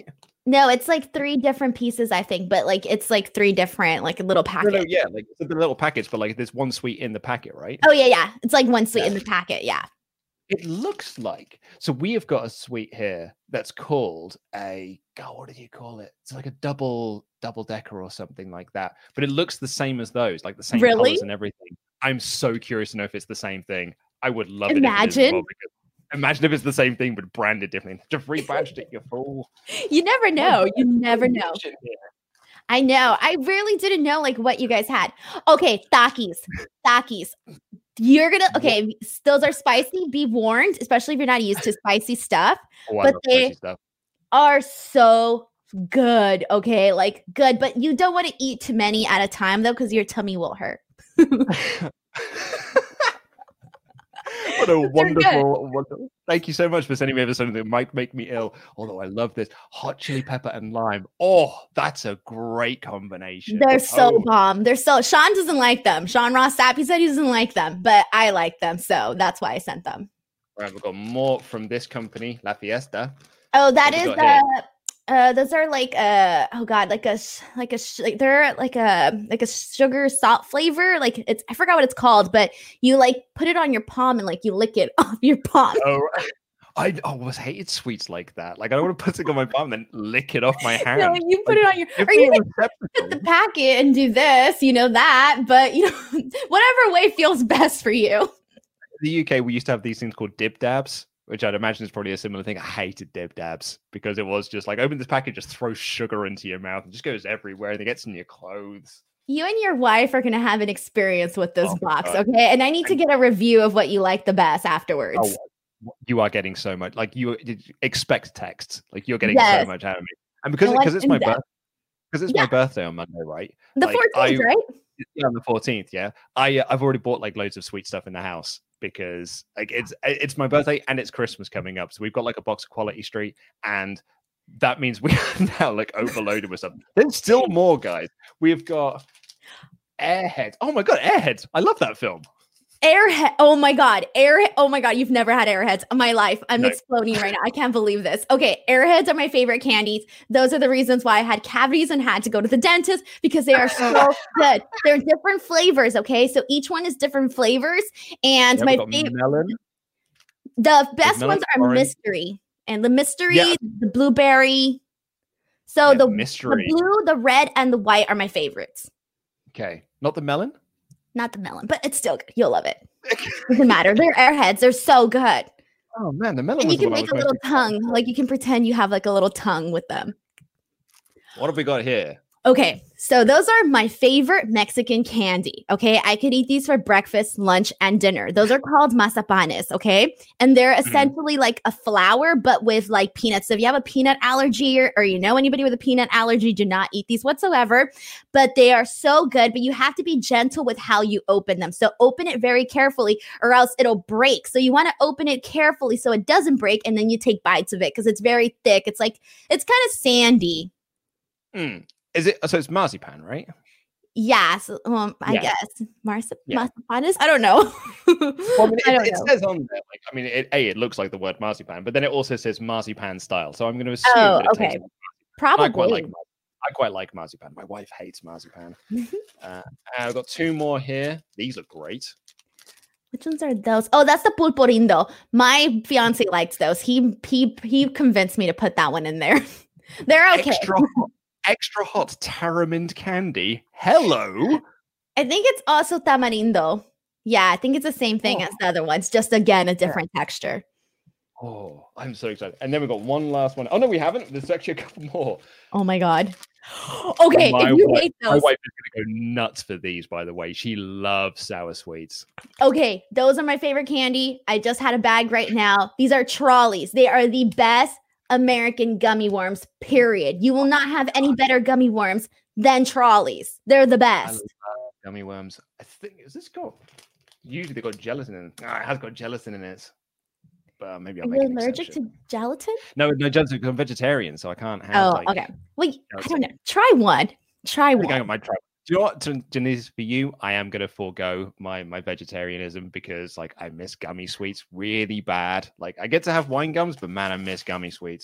No, it's like three different pieces, I think, but like it's like three different, like a little packet. No, no, yeah, like it's the little packets, but like there's one sweet in the packet, right? Oh yeah, yeah. It's like one sweet yeah. in the packet, yeah. It looks like so we have got a sweet here that's called a God, what did you call it? It's like a double double decker or something like that. But it looks the same as those, like the same really? colors and everything. I'm so curious to know if it's the same thing. I would love it. Imagine. If it is, well, because imagine if it's the same thing but branded differently. Just rebadged it, you fool. You never know. You never know. I know. I really didn't know like what you guys had. Okay, Takis. Takis. You're gonna okay. Those are spicy. Be warned, especially if you're not used to spicy stuff. Oh, but they stuff. are so good. Okay, like good, but you don't want to eat too many at a time though, because your tummy will hurt. What a wonderful, wonderful. Thank you so much for sending me over something that might make me ill. Although I love this hot chili pepper and lime. Oh, that's a great combination. They're so oh. bomb. They're so Sean doesn't like them. Sean Ross Sapp, he said he doesn't like them, but I like them. So that's why I sent them. All right, we've got more from this company, La Fiesta. Oh, that is uh, uh those are like uh oh god, like a like a like they're like a like a sugar salt flavor. Like it's I forgot what it's called, but you like put it on your palm and like you lick it off your palm. Oh, I always hated sweets like that. Like I don't want to put it on my palm and then lick it off my hand. No, you put like, it on your or you like put the packet and do this, you know that, but you know whatever way feels best for you. In the U K, we used to have these things called dib dabs, which I'd imagine is probably a similar thing. I hated dib dabs because it was just like open this packet, just throw sugar into your mouth and just goes everywhere and it gets in your clothes. You and your wife are going to have an experience with this oh box, okay? And I need to get a review of what you like the best afterwards. Oh, you are getting so much. Like you expect texts. Like you're getting yes. so much out of me. And because because like it's my birthday, because it's yeah. my birthday on Monday, right? The like, fourteenth, I, right? Yeah, on the fourteenth. Yeah, I uh, I've already bought like loads of sweet stuff in the house because like it's it's my birthday and it's Christmas coming up, so we've got like a box of Quality Street, and that means we are now like overloaded with something. There's still more, guys. We've got Airheads. Oh my god, Airheads! I love that film. Airhead. Oh my god, Airhead. Oh my god, you've never had Airheads in my life. I'm no. exploding right now. I can't believe this. Okay, Airheads are my favorite candies. Those are the reasons why I had cavities and had to go to the dentist because they are so good. They're different flavors. Okay, so each one is different flavors, and yeah, my favorite. Melon. The best ones are orange. Mystery, and the mystery, yeah. the blueberry. So yeah, the, the blue, the red, and the white are my favorites. Okay, not the melon. Not the melon, but it's still good. You'll love it. Doesn't matter. They're Airheads. They're so good. Oh man, the melon. And you can was make a little tongue. Like you can pretend you have like a little tongue with them. What have we got here? Okay, so those are my favorite Mexican candy. Okay, I could eat these for breakfast, lunch, and dinner. Those are called mazapanes. Okay, and they're essentially mm. like a flour, but with like peanuts. So if you have a peanut allergy or, or you know anybody with a peanut allergy, do not eat these whatsoever. But they are so good. But you have to be gentle with how you open them. So open it very carefully, or else it'll break. So you want to open it carefully so it doesn't break, and then you take bites of it because it's very thick. It's like it's kind of sandy. Mm. Is it so? It's marzipan, right? Yes, um, I yeah. guess Marzi- yeah. marzipanes. I don't know. Well, I mean, it, I don't it know. says on there, like, I mean, it, a it looks like the word marzipan, but then it also says marzipan style. So I'm going to assume. Oh, that it okay. Like Probably. I quite like. I quite like marzipan. My wife hates marzipan. Mm-hmm. uh, I've got two more here. These look great. Which ones are those? Oh, that's the pulporindo. My fiance likes those. He he he convinced me to put that one in there. They're okay. Extra hot, extra hot tamarind candy. Hello. I think it's also tamarindo. Yeah, I think it's the same thing oh. as the other ones. Just again, a different yeah. texture. Oh, I'm so excited. And then we've got one last one. Oh, no, we haven't. There's actually a couple more. Oh, my God. Okay, my if you wife, hate those. My wife is going to go nuts for these, by the way. She loves sour sweets. Okay, those are my favorite candy. I just had a bag right now. These are Trolleys. They are the best American gummy worms, period. You will not have any better gummy worms than Trolleys. They're the best. I love gummy worms. I think, is this got, usually they've got gelatin in it. Oh, it has got gelatin in it. Uh, maybe I'm Are you allergic to gelatin? No, no, gelatin. I'm vegetarian, so I can't have. Oh, like, okay. Well, gelatin. I don't know. Try one. Try I one. I might try. Do you know what, Janice? For you, I am going to forego my my vegetarianism because, like, I miss gummy sweets really bad. Like, I get to have wine gums, but man, I miss gummy sweets.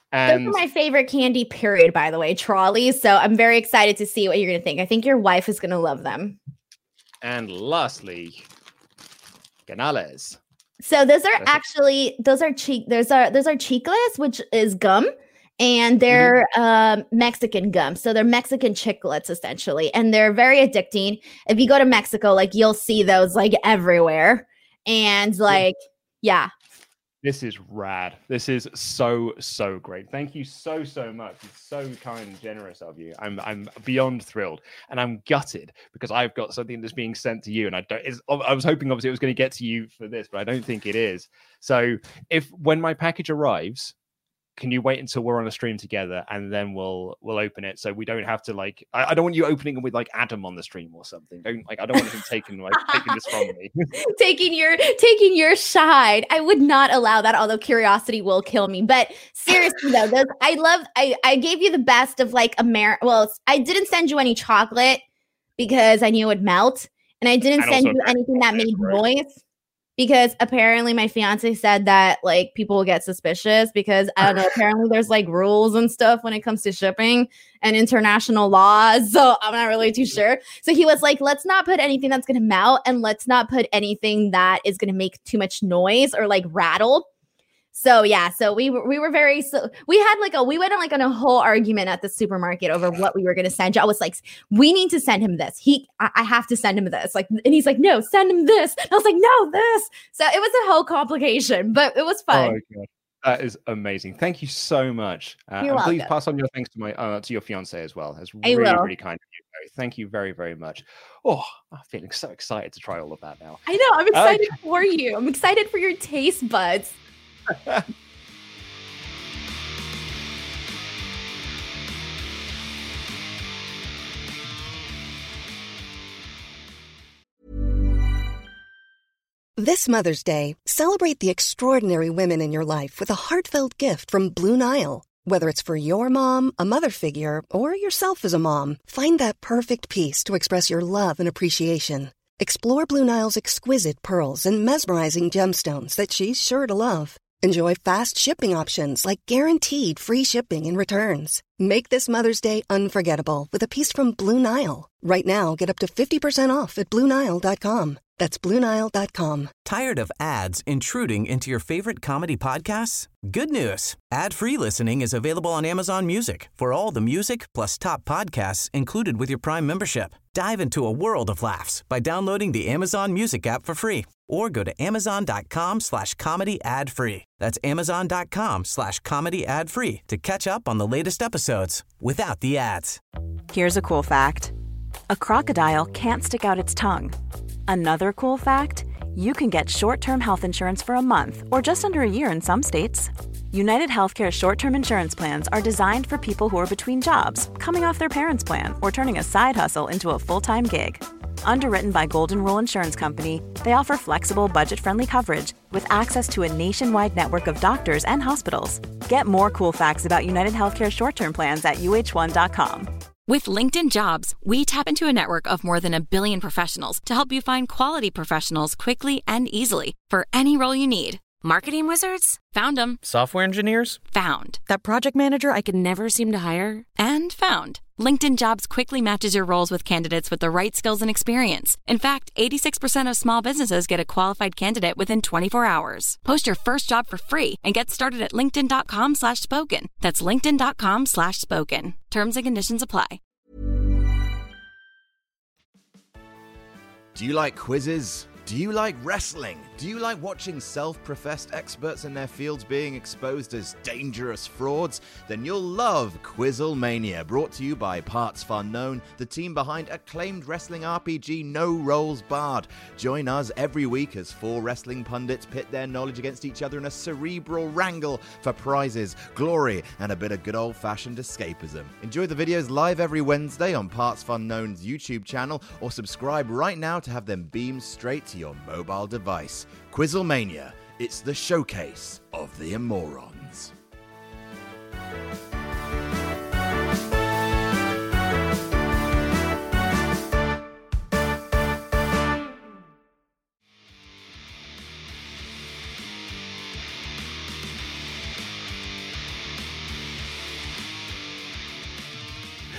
And those are my favorite candy, period, by the way, Trolleys. So I'm very excited to see what you're going to think. I think your wife is going to love them. And lastly, Canales. So those are That's actually, those are cheek, those are, those are chicles, which is gum. And they're mm-hmm. um, Mexican gum. So they're Mexican chiclets, essentially. And they're very addicting. If you go to Mexico, like you'll see those like everywhere. And like, yeah. yeah. This is rad. This is so, so great. Thank you so, so much. It's so kind and generous of you. I'm I'm beyond thrilled. And I'm gutted because I've got something that's being sent to you. And I don't, it's, I was hoping obviously it was going to get to you for this, but I don't think it is. So if when my package arrives, can you wait until we're on a stream together and then we'll we'll open it so we don't have to like I, I don't want you opening it with like Adam on the stream or something. Don't like I don't want him taking like taking this from me. taking your taking your side. I would not allow that, although curiosity will kill me. But seriously though, those I love I, I gave you the best of like Amer well, I didn't send you any chocolate because I knew it would melt, and I didn't and send you anything that made right? noise. Because apparently my fiance said that like people will get suspicious because I don't know, apparently there's like rules and stuff when it comes to shipping and international laws. So I'm not really too sure. So he was like, let's not put anything that's going to melt, and let's not put anything that is going to make too much noise or like rattle. So yeah, so we were we were very so we had like a we went on like on a whole argument at the supermarket over what we were gonna send you. I was like, we need to send him this. He I, I have to send him this. Like, and he's like, no, send him this. And I was like, no, this. So it was a whole complication, but it was fun. Oh, God. That is amazing. Thank you so much. Uh, You're and welcome. Please pass on your thanks to my uh, to your fiance as well. That's I really will. really kind of you. Thank you very very much. Oh, I'm feeling so excited to try all of that now. I know. I'm excited uh, for you. I'm excited for your taste buds. This Mother's Day, celebrate the extraordinary women in your life with a heartfelt gift from Blue Nile. Whether it's for your mom, a mother figure, or yourself as a mom, find that perfect piece to express your love and appreciation. Explore Blue Nile's exquisite pearls and mesmerizing gemstones that she's sure to love. Enjoy fast shipping options like guaranteed free shipping and returns. Make this Mother's Day unforgettable with a piece from Blue Nile. Right now, get up to fifty percent off at Blue Nile dot com. That's Blue Nile dot com. Tired of ads intruding into your favorite comedy podcasts? Good news. Ad-free listening is available on Amazon Music for all the music plus top podcasts included with your Prime membership. Dive into a world of laughs by downloading the Amazon Music app for free or go to amazon.com slash comedy ad free. That's amazon.com slash comedy ad free to catch up on the latest episodes without the ads. Here's a cool fact. A crocodile can't stick out its tongue. Another cool fact, you can get short-term health insurance for a month or just under a year in some states. United Healthcare short-term insurance plans are designed for people who are between jobs, coming off their parents' plan, or turning a side hustle into a full-time gig. Underwritten by Golden Rule Insurance Company, they offer flexible, budget-friendly coverage with access to a nationwide network of doctors and hospitals. Get more cool facts about United Healthcare short-term plans at U H one dot com. With LinkedIn Jobs, we tap into a network of more than a billion professionals to help you find quality professionals quickly and easily for any role you need. Marketing wizards? Found them. Software engineers? Found. That project manager I could never seem to hire? And found. LinkedIn Jobs quickly matches your roles with candidates with the right skills and experience. In fact, eighty-six percent of small businesses get a qualified candidate within twenty-four hours. Post your first job for free and get started at linkedin.com slash spoken. That's linkedin.com slash spoken. Terms and conditions apply. Do you like quizzes? Do you like wrestling? Do you like watching self-professed experts in their fields being exposed as dangerous frauds? Then you'll love Quizzlemania, brought to you by Parts Fun Known, the team behind acclaimed wrestling R P G No Rolls Barred. Join us every week as four wrestling pundits pit their knowledge against each other in a cerebral wrangle for prizes, glory, and a bit of good old-fashioned escapism. Enjoy the videos live every Wednesday on Parts Fun Known's YouTube channel, or subscribe right now to have them beamed straight to your mobile device. Quizzlemania, it's the showcase of the immorons.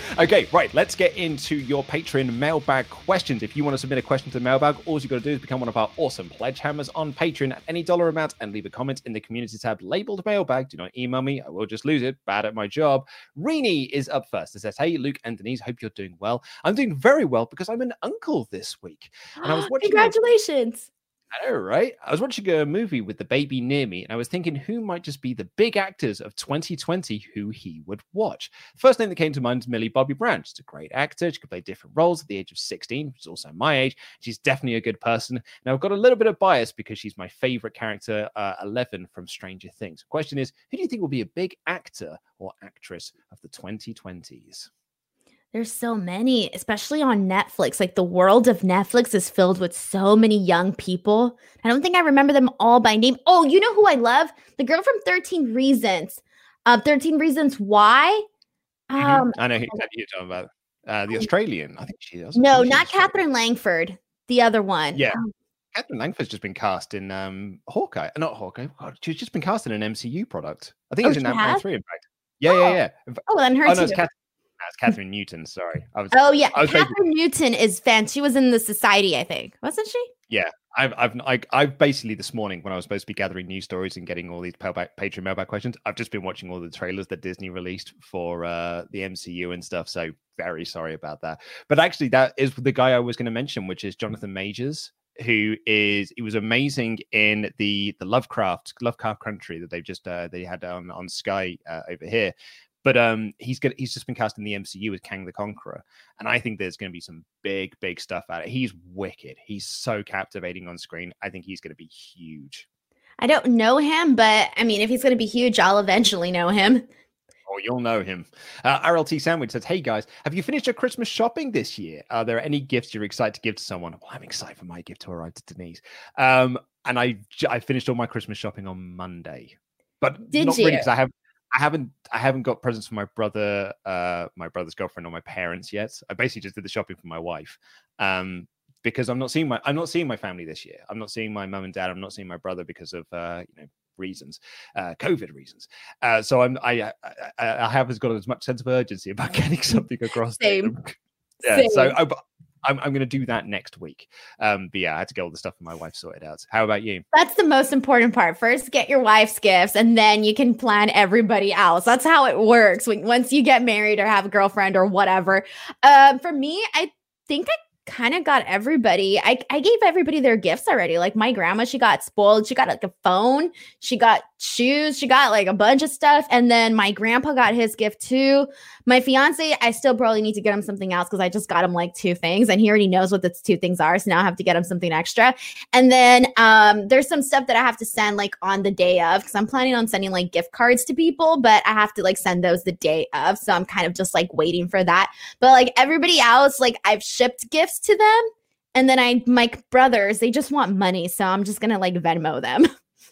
Okay, right. Let's get into your Patreon mailbag questions. If you want to submit a question to the mailbag, all you got to do is become one of our awesome pledge hammers on Patreon at any dollar amount and leave a comment in the community tab labeled mailbag. Do not email me. I will just lose it. Bad at my job. Rini is up first. It says, hey, Luke and Denise, hope you're doing well. I'm doing very well because I'm an uncle this week. And I was watching. Congratulations. I know, right? I was watching a movie with the baby near me, and I was thinking who might just be the big actors of twenty twenty who he would watch. First name that came to mind is Millie Bobby Brown. She's a great actor. She could play different roles at the age of sixteen, which is also my age. She's definitely a good person. Now, I've got a little bit of bias because she's my favorite character, uh, Eleven from Stranger Things. The question is, who do you think will be a big actor or actress of the twenty twenties? There's so many, especially on Netflix. Like the world of Netflix is filled with so many young people. I don't think I remember them all by name. Oh, you know who I love? The girl from thirteen Reasons. Uh, thirteen Reasons Why? Um, mm-hmm. I know who you're talking about. Uh, the Australian. I think she is. No, not Catherine Langford. The other one. Yeah. Um, Catherine Langford's just been cast in um, Hawkeye. Not Hawkeye. God, she's just been cast in an M C U product. I think oh, it's in Ant-Man three, in fact. Yeah, oh. yeah, yeah. Oh, then her oh, too. No, it's Catherine. That's Catherine Newton. Sorry, I was. Oh yeah, I was Catherine thinking, Newton is fan. She was in the Society, I think, wasn't she? Yeah, I've, I've, I, I've basically this morning when I was supposed to be gathering news stories and getting all these Patreon mailbag questions, I've just been watching all the trailers that Disney released for uh, the M C U and stuff. So very sorry about that. But actually, that is the guy I was going to mention, which is Jonathan Majors, who is he was amazing in the the Lovecraft Lovecraft Country that they've just uh, they had on on Sky uh, over here. But um, he's got, he's just been cast in the M C U as Kang the Conqueror. And I think there's going to be some big, big stuff out of it. He's wicked. He's so captivating on screen. I think he's going to be huge. I don't know him, but I mean, if he's going to be huge, I'll eventually know him. Oh, you'll know him. Uh, R L T Sandwich says, hey guys, have you finished your Christmas shopping this year? Are there any gifts you're excited to give to someone? Well, I'm excited for my gift to arrive to Denise. Um, and I, I finished all my Christmas shopping on Monday. But Did not you? really because I have I haven't I haven't got presents for my brother, uh, my brother's girlfriend or my parents yet. I basically just did the shopping for my wife. Um, because I'm not seeing my I'm not seeing my family this year. I'm not seeing my mum and dad. I'm not seeing my brother because of uh, you know, reasons, uh, COVID reasons. Uh, so I'm I, I I have got as much sense of urgency about getting something across. Same. Yeah. Same. So I, I'm I'm going to do that next week. Um, but yeah, I had to get all the stuff for my wife sorted out. How about you? That's the most important part. First, get your wife's gifts, and then you can plan everybody else. That's how it works. When, once you get married or have a girlfriend or whatever. Um, for me, I think I kind of got everybody. I, I gave everybody their gifts already. Like my grandma, she got spoiled. She got like a phone. She got shoes. She got like a bunch of stuff. And then my grandpa got his gift too. My fiance, I still probably need to get him something else because I just got him like two things and he already knows what the two things are. So now I have to get him something extra. And then um, there's some stuff that I have to send like on the day of because I'm planning on sending like gift cards to people, but I have to like send those the day of. So I'm kind of just like waiting for that. But like everybody else, like I've shipped gifts to them. And then I, my brothers, they just want money. So I'm just going to like Venmo them.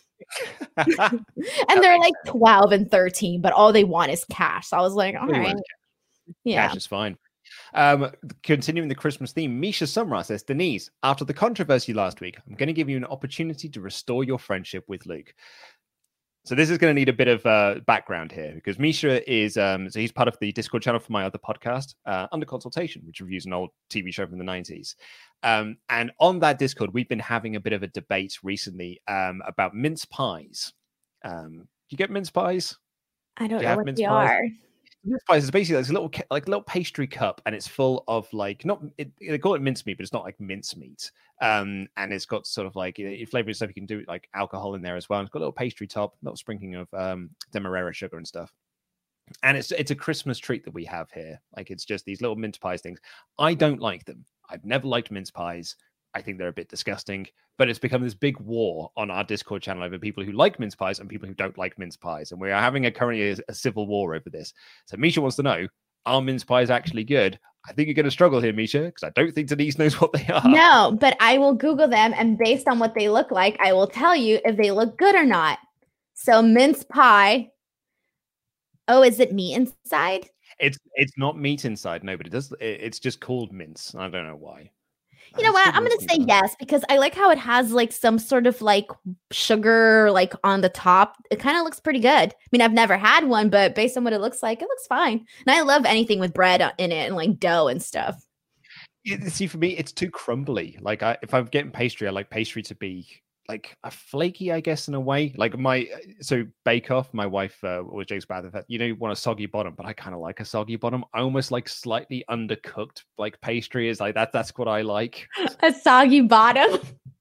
And they're like twelve and thirteen, but all they want is cash. So I was like, all right. Yeah. Cash is fine. Um, continuing the Christmas theme, Misha Sumra says, Denise, after the controversy last week, I'm going to give you an opportunity to restore your friendship with Luke. So this is going to need a bit of uh, background here because Misha is, um, so he's part of the Discord channel for my other podcast, uh, Under Consultation, which reviews an old T V show from the nineties. Um, and on that Discord, we've been having a bit of a debate recently um, about mince pies. Um, do you get mince pies? I don't do know what they are. Mince pies is basically like a little, like a little pastry cup, and it's full of like not. It, they call it mincemeat, but it's not like mincemeat. Um, and it's got sort of like you flavor stuff. You can do like alcohol in there as well. And it's got a little pastry top, a little sprinkling of um, demerara sugar and stuff. And it's it's a Christmas treat that we have here. Like it's just these little mince pies things. I don't like them. I've never liked mince pies. I think they're a bit disgusting, but it's become this big war on our Discord channel over people who like mince pies and people who don't like mince pies. And we are having a currently a, a civil war over this. So Misha wants to know, are mince pies actually good? I think you're going to struggle here, Misha, because I don't think Denise knows what they are. No, but I will Google them. And based on what they look like, I will tell you if they look good or not. So mince pie. Oh, is it meat inside? It's it's not meat inside. No, but it does. It's just called mince. I don't know why. You know what? I'm going to say yes because I like how it has like some sort of like sugar like on the top. It kind of looks pretty good. I mean, I've never had one, but based on what it looks like, it looks fine. And I love anything with bread in it and like dough and stuff. Yeah, see, for me, it's too crumbly. Like I, if I'm getting pastry, I like pastry to be like a flaky, I guess, in a way. Like my so Bake Off, my wife uh, always jokes about the fact you know you want a soggy bottom, but I kind of like a soggy bottom. I almost like slightly undercooked, like pastry is like that. That's what I like. A soggy bottom.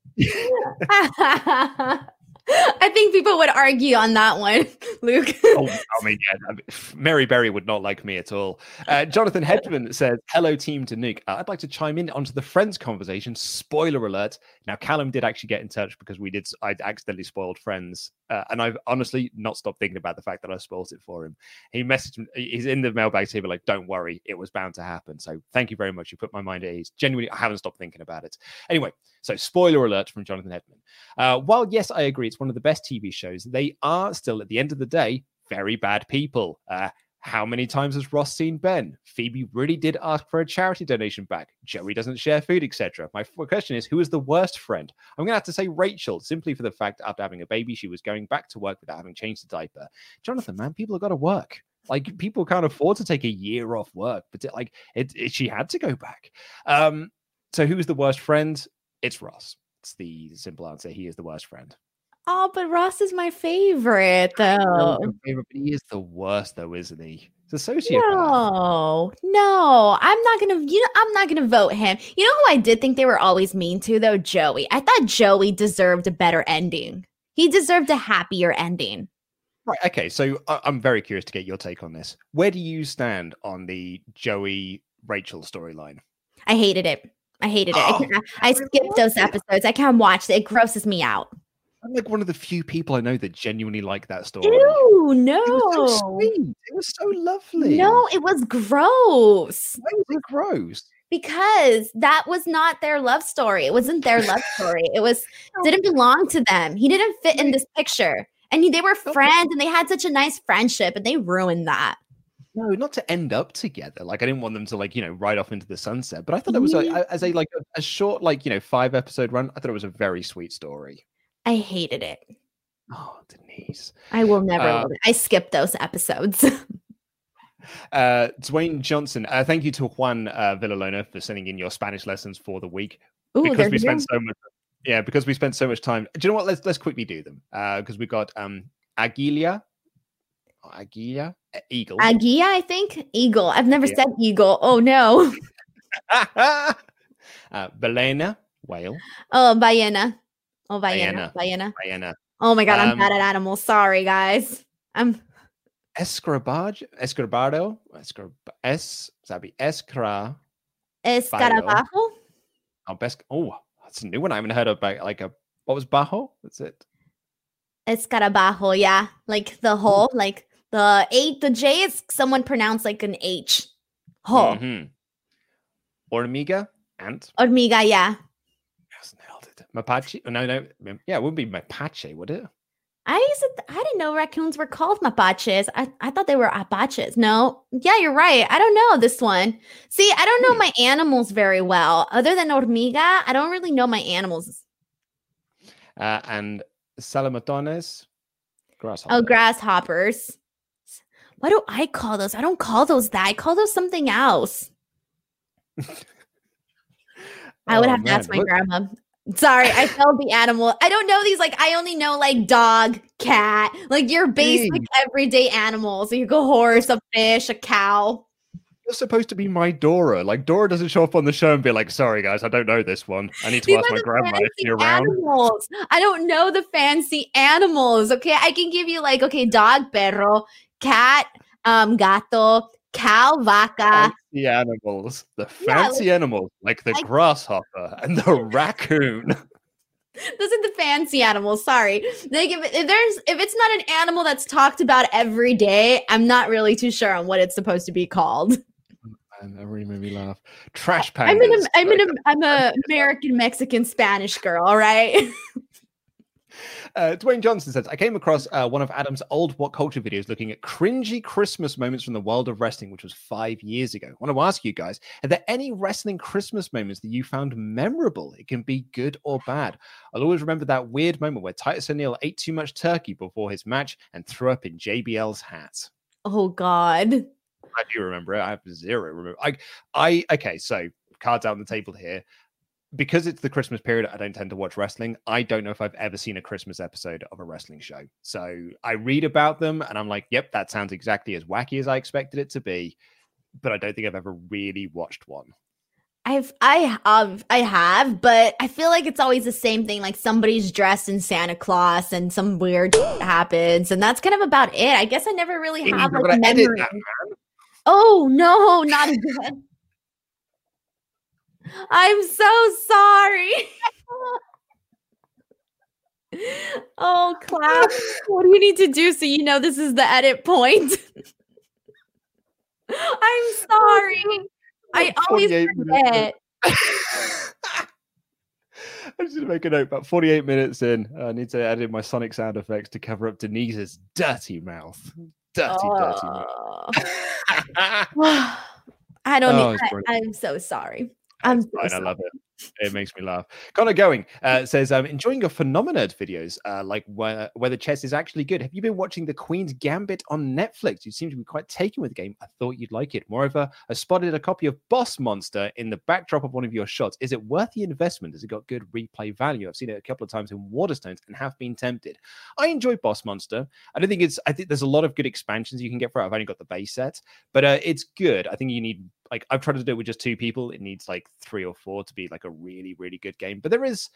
I think people would argue on that one, Luke. oh, I mean, yeah, I mean, Mary Berry would not like me at all. Uh, Jonathan Hedman says, hello, team to Nuke. Uh, I'd like to chime in onto the Friends conversation. Spoiler alert. Now, Callum did actually get in touch because we did. I'd accidentally spoiled Friends. Uh, and I've honestly not stopped thinking about the fact that I spoiled it for him. He messaged me. He's in the mailbag table like, don't worry, it was bound to happen. So thank you very much. You put my mind at ease. Genuinely, I haven't stopped thinking about it. Anyway, so spoiler alert from Jonathan Hedman. Uh, while, yes, I agree, it's one of the best T V shows, they are still, at the end of the day, very bad people. Uh, how many times has Ross seen Ben? Phoebe really did ask for a charity donation back. Joey doesn't share food, et cetera. My question is, who is the worst friend? I'm going to have to say Rachel, simply for the fact after having a baby, she was going back to work without having changed the diaper. Jonathan, man, people have got to work. Like, people can't afford to take a year off work, but it, like, it, it, she had to go back. Um, so who is the worst friend? It's Ross. It's the simple answer. He is the worst friend. Oh, but Ross is my favorite, though. Favorite, but he is the worst, though, isn't he? He's a sociopath. No, no, I'm not gonna. You know, I'm not gonna vote him. You know who I did think they were always mean to, though? Joey. I thought Joey deserved a better ending. He deserved a happier ending. Right. Okay. So I- I'm very curious to get your take on this. Where do you stand on the Joey Rachel storyline? I hated it. I hated it. Oh, I, I skipped those episodes. I can't watch it. It grosses me out. I'm like one of the few people I know that genuinely like that story. Ew, no. It was so sweet. It was so lovely. No, it was gross. Why was it gross? Because that was not their love story. It wasn't their love story. It was didn't belong to them. He didn't fit in this picture. And they were friends and they had such a nice friendship and they ruined that. No, not to end up together. Like I didn't want them to like, you know, ride off into the sunset. But I thought it was a, as a like a, a short, like, you know, five episode run. I thought it was a very sweet story. I hated it. Oh, Denise. I will never uh, love it. I skipped those episodes. uh, Dwayne Johnson, uh, thank you to Juan uh, Villalona for sending in your Spanish lessons for the week. Ooh, because we spent here. so much Yeah, because we spent so much time. Do you know what? Let's let's quickly do them. Uh, because we got um Aguila. Aguila? Eagle. Aguila, I think. Eagle. I've never yeah. said eagle. Oh no. uh Balena, whale. Oh, ballena. Oh, ballena. Ballena. Ballena. Oh my god, I'm um, bad at animals. Sorry, guys. I'm Escarabaj, Escarabado, Escar, Es, sabe, Escra, Escarabajo. Oh, best. Oh, that's a new one. I haven't heard of. Like a what was bajo? That's it. Escarabajo, yeah, like the hole, like the eight. The J is someone pronounced like an H. Hole. Mm-hmm. Hormiga, ant. Hormiga, yeah. Yes, nailed it. Mapache. No, no. Yeah, it wouldn't be mapache, would it? I used to, I didn't know raccoons were called mapaches. I, I thought they were apaches. No, yeah, you're right. I don't know this one. See, I don't know my animals very well. Other than hormiga, I don't really know my animals. Uh, and salamatones, grasshoppers. Oh, grasshoppers. What do I call those? I don't call those that. I call those something else. I would Oh, have to man. ask my Look- grandma. Sorry, I failed the animal. I don't know these. Like, I only know like dog, cat, like your basic Dang. everyday animals. Like a horse, a fish, a cow. You're supposed to be my Dora. Like Dora doesn't show up on the show and be like, "Sorry guys, I don't know this one. I need to These ask are my the grandma if fancy you're around." animals. I don't know the fancy animals. Okay, I can give you like okay, dog, perro, cat, um, gato, cow, vaca. Fancy animals, the Yeah, fancy animals, like the like- grasshopper and the raccoon. Those are the fancy animals. Sorry. Like if, if there's if it's not an animal that's talked about every day, I'm not really too sure on what it's supposed to be called. And that really made me laugh. Trash pandas. I'm an I'm an I'm a American Mexican Spanish girl. All right. Uh, Dwayne Johnson says, I came across uh, one of Adam's old What Culture videos looking at cringy Christmas moments from the world of wrestling, which was five years ago. I want to ask you guys, are there any wrestling Christmas moments that you found memorable? It can be good or bad. I'll always remember that weird moment where Titus O'Neil ate too much turkey before his match and threw up in J B L's hat. Oh, God. I do remember it. I have zero remember. I, I, okay, so cards out on the table here. Because it's the Christmas period, I don't tend to watch wrestling. I don't know if I've ever seen a Christmas episode of a wrestling show. So I read about them and I'm like, yep, that sounds exactly as wacky as I expected it to be. But I don't think I've ever really watched one. I've, I have, I have, but I feel like it's always the same thing. Like somebody's dressed in Santa Claus and some weird happens. And that's kind of about it. I guess I never really Yeah, have you're like gonna edit memory. that, man. Oh, no, not again. I'm so sorry. Oh, clap. What do you need to do so you know this is the edit point? I'm sorry. I always forget. I'm just going to make a note. About forty-eight minutes in, I need to edit my sonic sound effects to cover up Denise's dirty mouth. Dirty, Oh. dirty mouth. I don't Oh, need, it's I, brilliant. I'm so sorry. I'm so Fine, I sorry. love it. It makes me laugh. Connor Going uh, says, um, enjoying your Phenomenerd videos, uh, like where, where the chess is actually good. Have you been watching The Queen's Gambit on Netflix? You seem to be quite taken with the game. I thought you'd like it. Moreover, I spotted a copy of Boss Monster in the backdrop of one of your shots. Is it worth the investment? Has it got good replay value? I've seen it a couple of times in Waterstones and have been tempted. I enjoy Boss Monster. I don't think it's, I think there's a lot of good expansions you can get for it. I've only got the base set, but uh, it's good. I think you need, like, I've tried to do it with just two people. It needs like three or four to be like a really, really good game. But there is,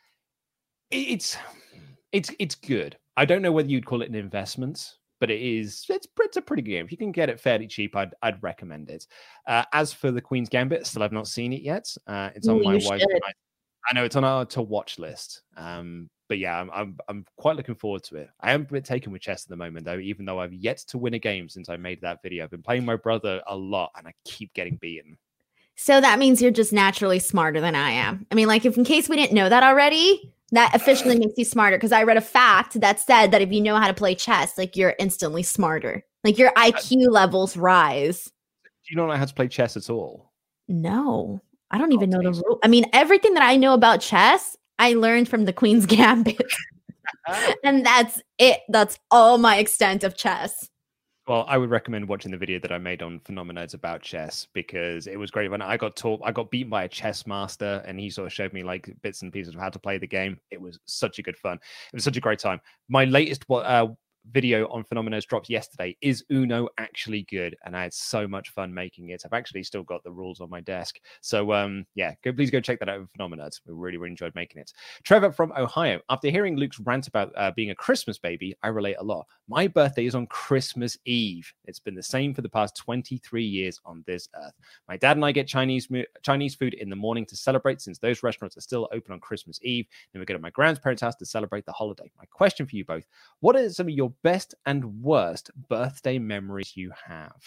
it's, it's, it's good. I don't know whether you'd call it an investment, but it is, it's, it's a pretty good game. If you can get it fairly cheap, I'd, I'd recommend it. Uh, as for the Queen's Gambit, still have not seen it yet. Uh, it's on Ooh, my you wife's, should. I, I know it's on our to watch list. Um, But yeah, I'm, I'm I'm quite looking forward to it. I am a bit taken with chess at the moment, though, even though I've yet to win a game since I made that video. I've been playing my brother a lot, and I keep getting beaten. So that means you're just naturally smarter than I am. I mean, like, if in case we didn't know that already, that officially makes you smarter. Because I read a fact that said that if you know how to play chess, like, you're instantly smarter. Like, your I Q levels rise. Do you not know how to play chess at all? No, I don't even know the rule. I mean, everything that I know about chess, I learned from the Queen's Gambit. And that's it. That's all my extent of chess. Well, I would recommend watching the video that I made on Phenomenerd about chess because it was great. When I got taught, I got beaten by a chess master, and he sort of showed me like bits and pieces of how to play the game. It was such a good fun. It was such a great time. My latest uh, video on Phenomenerd dropped yesterday. Is Uno actually good? And I had so much fun making it. I've actually still got the rules on my desk. So um, yeah, go, please go check that out with Phenomenerd. We really, really enjoyed making it. Trevor from Ohio. After hearing Luke's rant about uh, being a Christmas baby, I relate a lot. My birthday is on Christmas Eve. It's been the same for the past twenty-three years on this earth. My dad and I get Chinese mo- Chinese food in the morning to celebrate since those restaurants are still open on Christmas Eve. Then we go to my grandparents' house to celebrate the holiday. My question for you both, what are some of your best and worst birthday memories you have?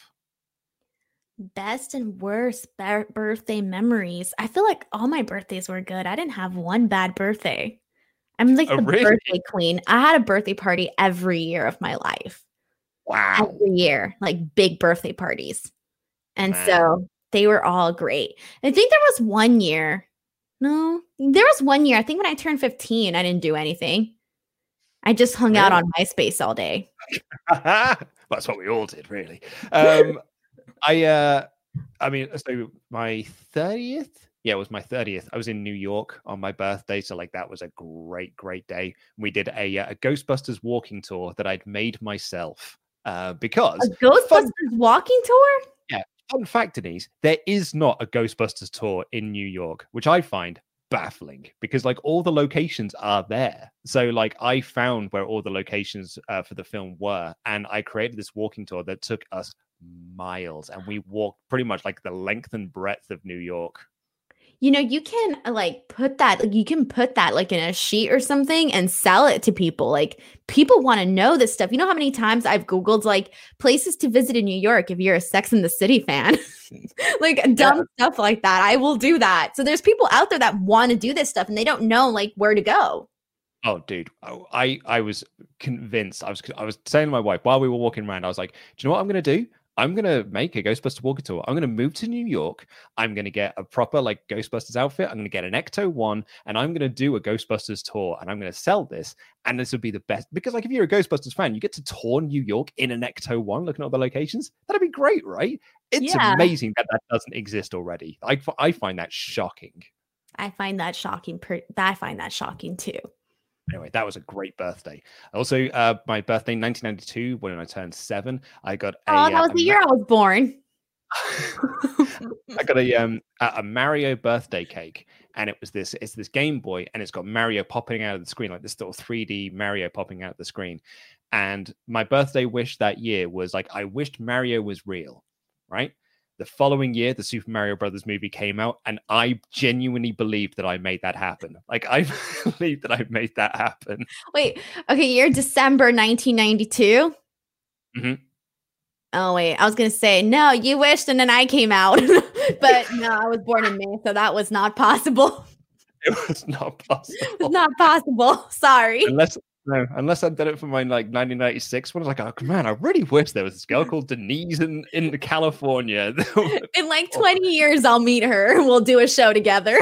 Best and worst bar- birthday memories. I feel like all my birthdays were good. I didn't have one bad birthday. I'm like Oh, the really? birthday queen. I had a birthday party every year of my life. Wow. Every year, like big birthday parties. And Man. so they were all great. I think there was one year. No, there was one year. I think when I turned fifteen, I didn't do anything. I just hung out Really? on MySpace all day. That's what we all did, really. Um, I, uh, I mean, so my thirtieth, yeah, it was my thirtieth. I was in New York on my birthday, so like that was a great, great day. We did a, uh, a Ghostbusters walking tour that I'd made myself uh, because A Ghostbusters walking tour? yeah, fun fact, Denise, there is not a Ghostbusters tour in New York, which I find baffling because like all the locations are there. So like I found where all the locations uh, for the film were, and I created this walking tour that took us miles, and we walked pretty much like the length and breadth of New York. You know, you can uh, like put that, like you can put that like in a sheet or something and sell it to people. Like people want to know this stuff. You know how many times I've Googled like places to visit in New York if you're a Sex and the City fan? Like dumb Yeah. stuff like that. I will do that. So there's people out there that want to do this stuff and they don't know like where to go. Oh, dude, I I was convinced. I was I was saying to my wife while we were walking around, I was like, do you know what I'm going to do? I'm going to make a Ghostbusters walkie tour. I'm going to move to New York. I'm going to get a proper like Ghostbusters outfit. I'm going to get an Ecto one and I'm going to do a Ghostbusters tour and I'm going to sell this. And this would be the best because like if you're a Ghostbusters fan, you get to tour New York in an Ecto one, looking at all the locations. That'd be great, right? It's yeah. amazing that that doesn't exist already. I, I find that shocking. I find that shocking. Per- I find that shocking too. Anyway, that was a great birthday. Also, uh, my birthday, nineteen ninety-two, when I turned seven, I got a. Oh, that was uh, the year Ma- I was born. I got a um a, a Mario birthday cake, and it was this. It's this Game Boy, and it's got Mario popping out of the screen, like this little three D Mario popping out of the screen. And my birthday wish that year was like, I wished Mario was real, right? The following year, the Super Mario Brothers movie came out, and I genuinely believed that I made that happen. Like, I believe that I made that happen. Wait, okay, year December nineteen ninety-two? Mm-hmm. Oh, wait, I was going to say, no, you wished, and then I came out. But no, I was born in May, so that was not possible. It was not possible. It was not possible. Sorry. Unless... No, unless I did it for my like nineteen ninety-six one. I was like, oh man, I really wish there was this girl called Denise in, in California. In like twenty years, I'll meet her. We'll do a show together.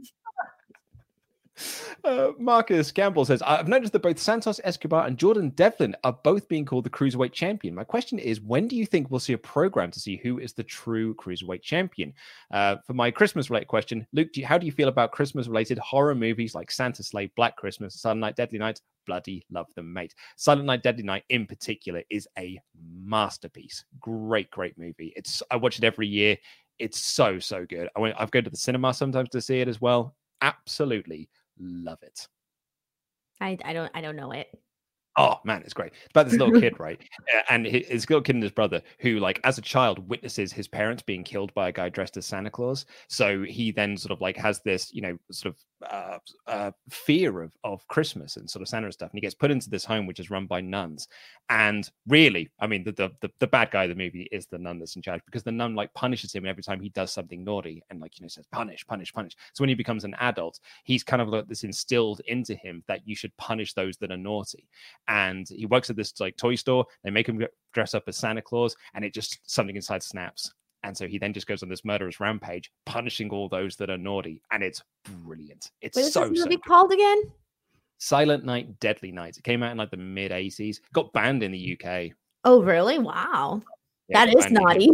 Uh, Marcus Campbell says, I've noticed that both Santos Escobar and Jordan Devlin are both being called the Cruiserweight Champion. My question is, when do you think we'll see a program to see who is the true Cruiserweight Champion? Uh, for my Christmas-related question, Luke, do you, how do you feel about Christmas-related horror movies like Santa Sleigh, Black Christmas, Silent Night, Deadly Night? Bloody love them, mate. Silent Night, Deadly Night in particular is a masterpiece. Great, great movie. It's I watch it every year. It's so, so good. I went, I've gone to the cinema sometimes to see it as well. Absolutely love it. I, I don't I don't know it. Oh man, it's great. It's about this little kid, right? And his little kid and his brother, who, like, as a child, witnesses his parents being killed by a guy dressed as Santa Claus. So he then sort of like has this, you know, sort of uh, uh, fear of of Christmas and sort of Santa and stuff. And he gets put into this home which is run by nuns. And really, I mean, the the the, the bad guy of the movie is the nun that's in charge, because the nun like punishes him every time he does something naughty and like, you know, says punish, punish, punish. So when he becomes an adult, he's kind of like this instilled into him that you should punish those that are naughty. And he works at this like toy store. They make him dress up as Santa Claus, and it just something inside snaps. And so he then just goes on this murderous rampage, punishing all those that are naughty. And it's brilliant. It's Wait, so, what's this movie so called again? Silent Night, Deadly Night. It came out in like the mid eighties. Got banned in the U K. Oh, really? Wow. Yeah, that is naughty.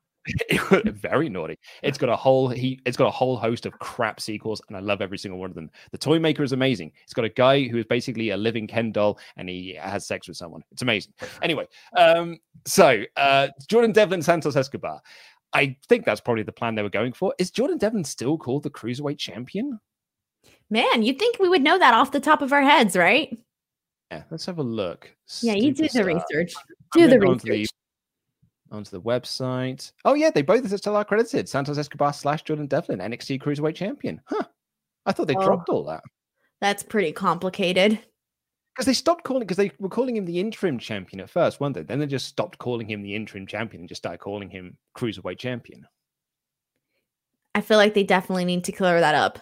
Very naughty. It's got a whole he it's got a whole host of crap sequels, and I love every single one of them. The Toy Maker is amazing. It's got a guy who is basically a living Ken doll, and he has sex with someone. It's amazing. Anyway, um, so uh, Jordan Devlin, Santos Escobar. I think that's probably the plan they were going for. Is Jordan Devlin still called the Cruiserweight Champion? Man, you'd think we would know that off the top of our heads, right? Yeah, let's have a look. Yeah, you do the research. I'm Do the onto research. The, onto the website. Oh, yeah, they both still are credited. Santos Escobar slash Jordan Devlin, N X T Cruiserweight Champion. Huh. I thought they Oh. dropped all that. That's pretty complicated. Because they stopped calling, because they were calling him the interim champion at first, weren't they? Then they just stopped calling him the interim champion and just started calling him Cruiserweight Champion. I feel like they definitely need to clear that up.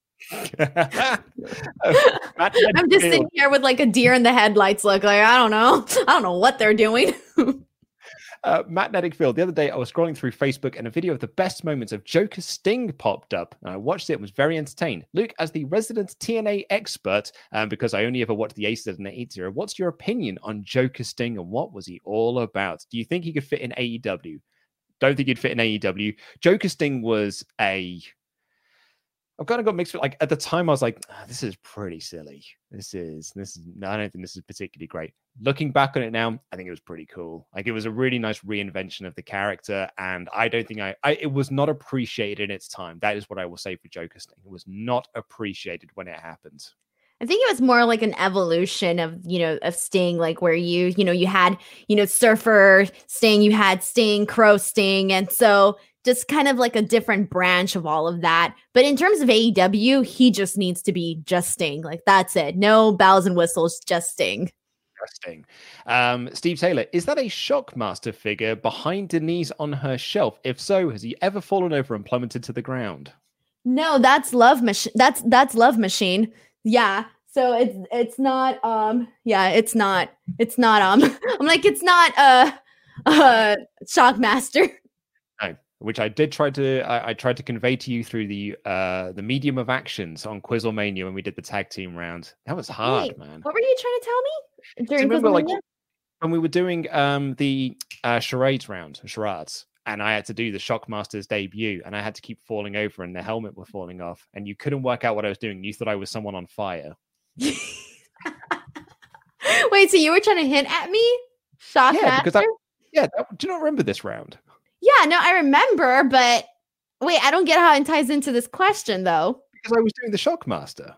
uh, Matt, I'm just sitting here with like a deer in the headlights look. Like, I don't know. I don't know what they're doing. Uh, Matt Neddickfield, the other day I was scrolling through Facebook and a video of the best moments of Joker Sting popped up, and I watched it and was very entertained. Luke, as the resident T N A expert, um, because I only ever watched the Aces and the eight zero, what's your opinion on Joker Sting and what was he all about? Do you think he could fit in A E W? Don't think he'd fit in A E W. Joker Sting was a... I've kind of got mixed with, like, at the time I was like, oh, this is pretty silly. This is, this is, I don't think this is particularly great. Looking back on it now, I think it was pretty cool. Like, it was a really nice reinvention of the character. And I don't think I, I, it was not appreciated in its time. That is what I will say for Joker Sting. It was not appreciated when it happened. I think it was more like an evolution of, you know, of Sting, like where you, you know, you had, you know, Surfer Sting, you had Sting, Crow Sting. And so just kind of like a different branch of all of that. But in terms of A E W, he just needs to be just Sting. Like, that's it. No bells and whistles, just Sting. Just Sting. Um, Steve Taylor, is that a Shockmaster figure behind Denise on her shelf? If so, has he ever fallen over and plummeted to the ground? No, that's Love Machine. That's that's Love Machine. Yeah. So it's it's not um yeah, it's not it's not um I'm like it's not uh uh Shockmaster. No, which I did try to I, I tried to convey to you through the uh the medium of actions on Quizzlemania when we did the tag team round. That was hard, Wait, man. What were you trying to tell me during remember, like, Quizzlemania? when we were doing um the uh charades round, charades, and I had to do the Shockmaster's debut, and I had to keep falling over and the helmet were falling off, and you couldn't work out what I was doing. You thought I was someone on fire. Wait, so you were trying to hint at me? Shockmaster? Yeah, because I, yeah, that, do you not remember this round? Yeah, no, I remember, but wait, I don't get how it ties into this question though. Because I was doing the Shockmaster.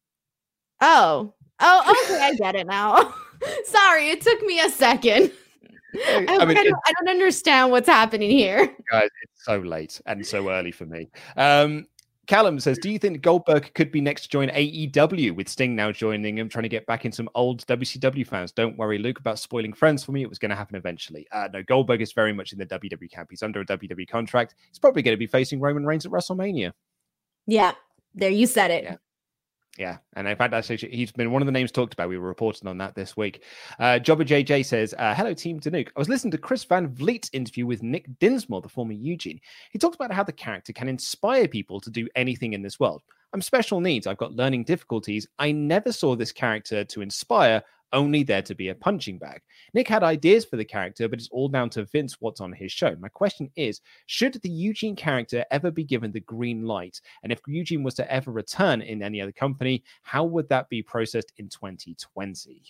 Oh. Oh, okay, I get it now. Sorry, it took me a second. I, I mean, I, don't, it, I don't understand what's happening here. Guys, it's so late and so early for me. Um, Callum says, do you think Goldberg could be next to join A E W with Sting now joining him, trying to get back in some old W C W fans? Don't worry, Luke, about spoiling Friends for me. It was going to happen eventually. Uh, no, Goldberg is very much in the W W E camp. He's under a W W E contract. He's probably going to be facing Roman Reigns at WrestleMania. Yeah, there, you said it. Yeah. Yeah, and in fact, actually, he's been one of the names talked about. We were reporting on that this week. Uh, Jobber J J says, uh, hello, Team Danuke. I was listening to Chris Van Vliet's interview with Nick Dinsmore, the former Eugene. He talked about how the character can inspire people to do anything in this world. I'm special needs. I've got learning difficulties. I never saw this character to inspire, only there to be a punching bag. Nick had ideas for the character, but it's all down to Vince what's on his show. My question is, should the Eugene character ever be given the green light? And if Eugene was to ever return in any other company, how would that be processed in twenty twenty?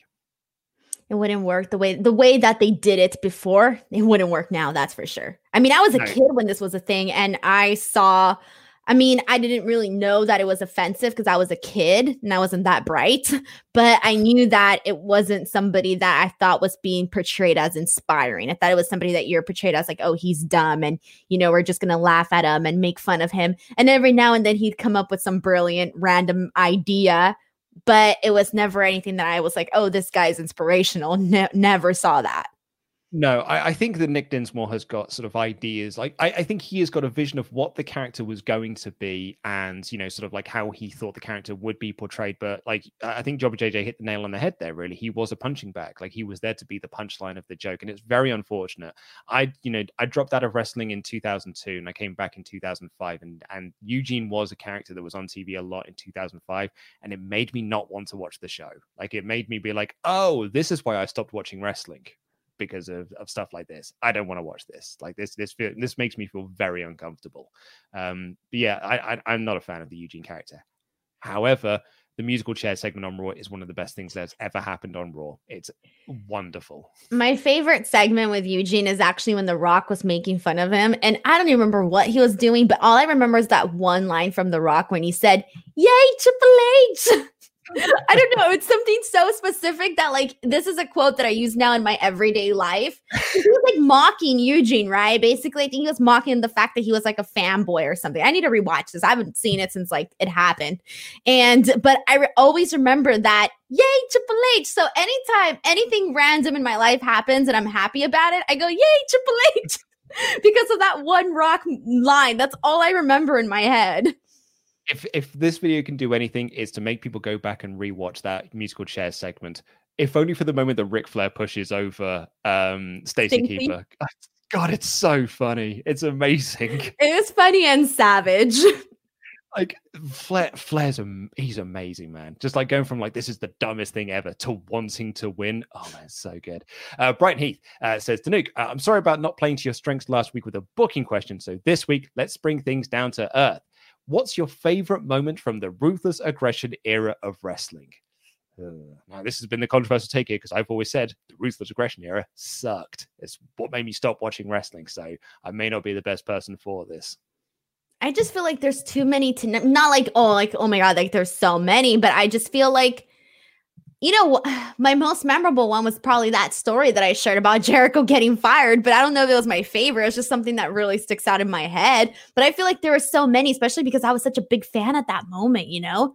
It wouldn't work the way the way that they did it before. It wouldn't work now, that's for sure. I mean, I was a no. kid when this was a thing, and I saw I mean, I didn't really know that it was offensive because I was a kid and I wasn't that bright, but I knew that it wasn't somebody that I thought was being portrayed as inspiring. I thought it was somebody that you're portrayed as like, oh, he's dumb and, you know, we're just going to laugh at him and make fun of him. And every now and then he'd come up with some brilliant random idea, but it was never anything that I was like, oh, this guy's inspirational. Ne- never saw that. No, I, I think that Nick Dinsmore has got sort of ideas. Like, I, I think he has got a vision of what the character was going to be, and you know, sort of like how he thought the character would be portrayed. But like, I think Jobber J J hit the nail on the head there. Really, he was a punching bag. Like, he was there to be the punchline of the joke, and it's very unfortunate. I, you know, I dropped out of wrestling in two thousand two, and I came back in two thousand five, and and Eugene was a character that was on T V a lot in two thousand five, and it made me not want to watch the show. Like, it made me be like, oh, this is why I stopped watching wrestling. Because of, of stuff like this. I don't want to watch this. Like this, this feel, this makes me feel very uncomfortable. Um, but yeah, I, I, I'm not a fan of the Eugene character. However, the musical chair segment on Raw is one of the best things that's ever happened on Raw. It's wonderful. My favorite segment with Eugene is actually when The Rock was making fun of him. And I don't even remember what he was doing, but all I remember is that one line from The Rock when he said, "Yay, Triple H!" I don't know. It's something so specific that, like, this is a quote that I use now in my everyday life. He was like mocking Eugene, right? Basically, I think he was mocking the fact that he was like a fanboy or something. I need to rewatch this. I haven't seen it since like it happened. And, but I re- always remember that, yay, Triple H. So anytime anything random in my life happens and I'm happy about it, I go, yay, Triple H. Because of that one Rock line. That's all I remember in my head. If if this video can do anything, is to make people go back and rewatch that musical chair segment. If only for the moment that Ric Flair pushes over um, Stacy Keibler. God, it's so funny. It's amazing. It was funny and savage. Like Flair, Flair's am- he's amazing, man. Just like going from like this is the dumbest thing ever to wanting to win. Oh man, it's so good. Uh, Brighton Heath uh, says, Danuke, uh, I'm sorry about not playing to your strengths last week with a booking question. So this week, let's bring things down to earth. What's your favorite moment from the Ruthless Aggression era of wrestling? Uh, now, this has been the controversial take here because I've always said the Ruthless Aggression era sucked. It's what made me stop watching wrestling. So I may not be the best person for this. I just feel like there's too many to not like, oh, like, oh my God, like there's so many, but I just feel like, you know, my most memorable one was probably that story that I shared about Jericho getting fired, but I don't know if it was my favorite. It's just something that really sticks out in my head. But I feel like there were so many, especially because I was such a big fan at that moment, you know?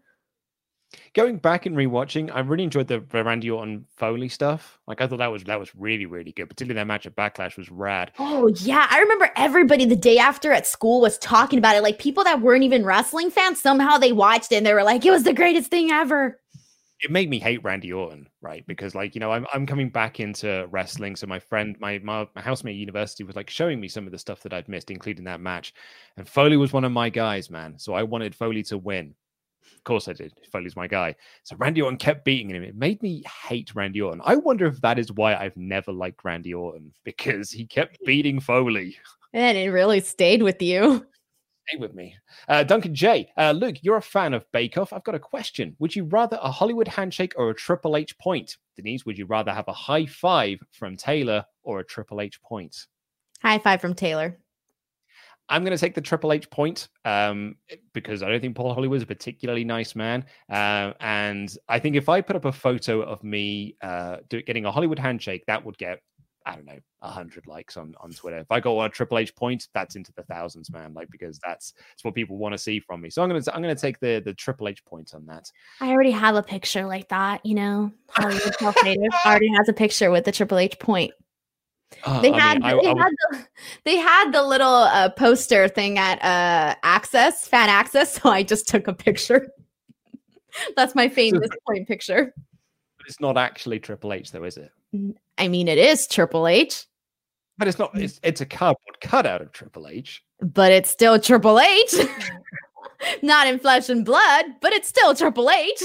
Going back and rewatching, I really enjoyed the Randy Orton Foley stuff. Like, I thought that was that was really, really good. Particularly that match at Backlash was rad. Oh, yeah. I remember everybody the day after at school was talking about it. Like, people that weren't even wrestling fans, somehow they watched it and they were like, it was the greatest thing ever. it made me hate Randy Orton, right? Because like, you know, I'm I'm coming back into wrestling. So my friend, my, my my housemate at university was like showing me some of the stuff that I'd missed, including that match. And Foley was one of my guys, man. So I wanted Foley to win. Of course I did. Foley's my guy. So Randy Orton kept beating him. It made me hate Randy Orton. I wonder if that is why I've never liked Randy Orton, because he kept beating Foley. And it really stayed with you. Stay with me. Uh, Duncan J. Uh, Luke, you're a fan of Bake Off. I've got a question. Would you rather a Hollywood handshake or a Triple H point? Denise, would you rather have a high five from Taylor or a Triple H point? High five from Taylor. I'm going to take the Triple H point um, because I don't think Paul Hollywood is a particularly nice man. Uh, and I think if I put up a photo of me uh, do, getting a Hollywood handshake, that would get, I don't know, one hundred likes on, on Twitter. If I got a Triple H point, that's into the thousands, man. Like, because that's, that's what people want to see from me. So I'm going to I'm going to take the, the Triple H point on that. I already have a picture like that, you know. Hollywood Self-Native already has a picture with the Triple H point. Uh, they, I had, mean, I, they, I would... had the, they had the little uh, poster thing at uh, Access, Fan Access, so I just took a picture. That's my famous point picture. But it's not actually Triple H, though, is it? I mean, it is Triple H. But it's not, it's, it's a cardboard cutout of Triple H. But it's still Triple H. Not in flesh and blood, but it's still Triple H.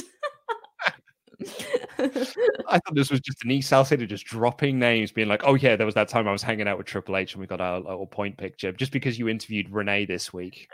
I thought this was just Denise Salcedo just dropping names, being like, oh yeah, there was that time I was hanging out with Triple H and we got our little point picture just because you interviewed Renee this week.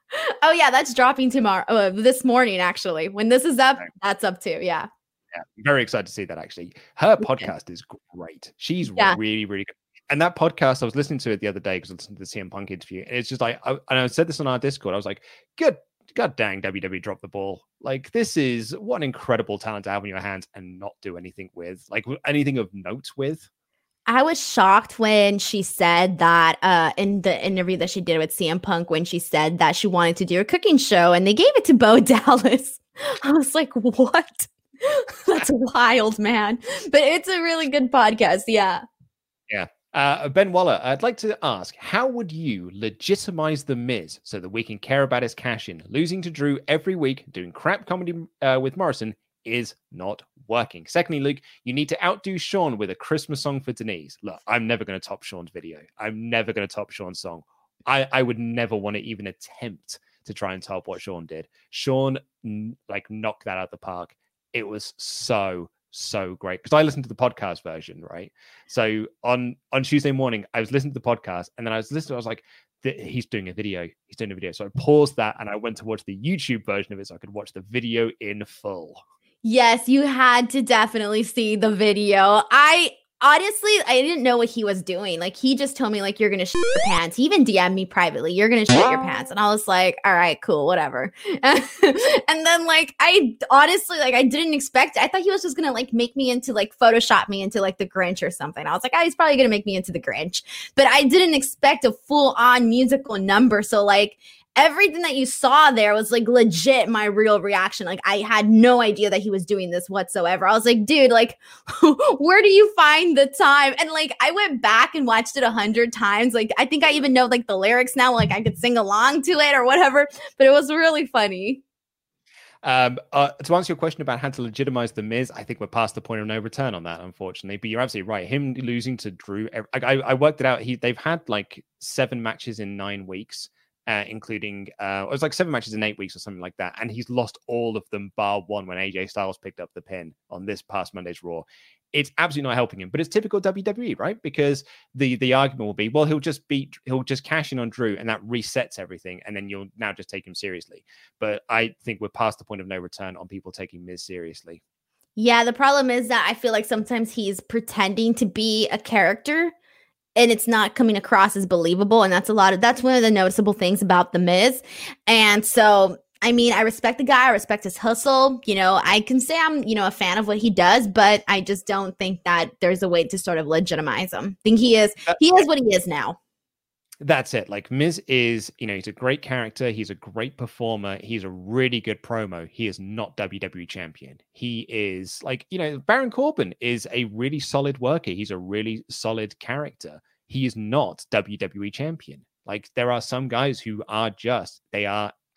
Oh yeah, that's dropping tomorrow. Uh, this morning, actually. When this is up, that's up too. Yeah. Yeah, I'm very excited to see that, actually. Her podcast is great. She's yeah. really, really good. And that podcast, I was listening to it the other day because I listened to the C M Punk interview. And it's just like, I, and I said this on our Discord, I was like, good, God dang, W W E dropped the ball. Like, this is what an incredible talent to have in your hands and not do anything with, like anything of note with. I was shocked when she said that uh, in the interview that she did with C M Punk, when she said that she wanted to do a cooking show and they gave it to Bo Dallas. I was like, what? That's wild, man. But it's a really good podcast. Yeah. Yeah. Uh, Ben Waller, I'd like to ask, how would you legitimize The Miz so that we can care about his cash-in? Losing to Drew every week, doing crap comedy uh, with Morrison is not working. Secondly, Luke, you need to outdo Sean with a Christmas song for Denise. Look, I'm never going to top Sean's video. I'm never going to top Sean's song. I, I would never want to even attempt to try and top what Sean did. Sean, like, knocked that out of the park. It was so so great because I listened to the podcast version, right? So on on Tuesday morning I was listening to the podcast and then I was listening, I was like, he's doing a video he's doing a video so I paused that and I went to watch the YouTube version of it so I could watch the video in full. Yes, you had to definitely see the video. I honestly, I didn't know what he was doing. Like, he just told me, like, you're going to shit your pants. He even D M'd me privately. You're going to shit your pants. And I was like, all right, cool, whatever. And then, like, I honestly, like, I didn't expect it. I thought he was just going to, like, make me into, like, Photoshop me into, like, the Grinch or something. I was like, oh, he's probably going to make me into the Grinch. But I didn't expect a full-on musical number. So, like, everything that you saw there was like legit my real reaction. Like, I had no idea that he was doing this whatsoever. I was like, dude, like, where do you find the time? And like, I went back and watched it a hundred times. Like, I think I even know like the lyrics now. Like, I could sing along to it or whatever, but it was really funny. Um, uh, to answer your question about how to legitimize The Miz, I think we're past the point of no return on that, unfortunately. But you're absolutely right. Him losing to Drew, I, I, I worked it out. He they've had like seven matches in nine weeks. Uh, including, uh, it was like seven matches in eight weeks or something like that. And he's lost all of them bar one when A J Styles picked up the pin on this past Monday's Raw. It's absolutely not helping him, but it's typical W W E, right? Because the the argument will be, well, he'll just beat, he'll just cash in on Drew and that resets everything. And then you'll now just take him seriously. But I think we're past the point of no return on people taking Miz seriously. Yeah, the problem is that I feel like sometimes he's pretending to be a character and it's not coming across as believable. And that's a lot of, that's one of the noticeable things about The Miz. And so, I mean, I respect the guy. I respect his hustle. You know, I can say I'm, you know, a fan of what he does, but I just don't think that there's a way to sort of legitimize him. I think he is, he is what he is now. That's it. Like, Miz is, you know, he's a great character. He's a great performer. He's a really good promo. He is not W W E champion. He is like, you know, Baron Corbin is a really solid worker. He's a really solid character. He is not W W E champion. Like, there are some guys who are just, they are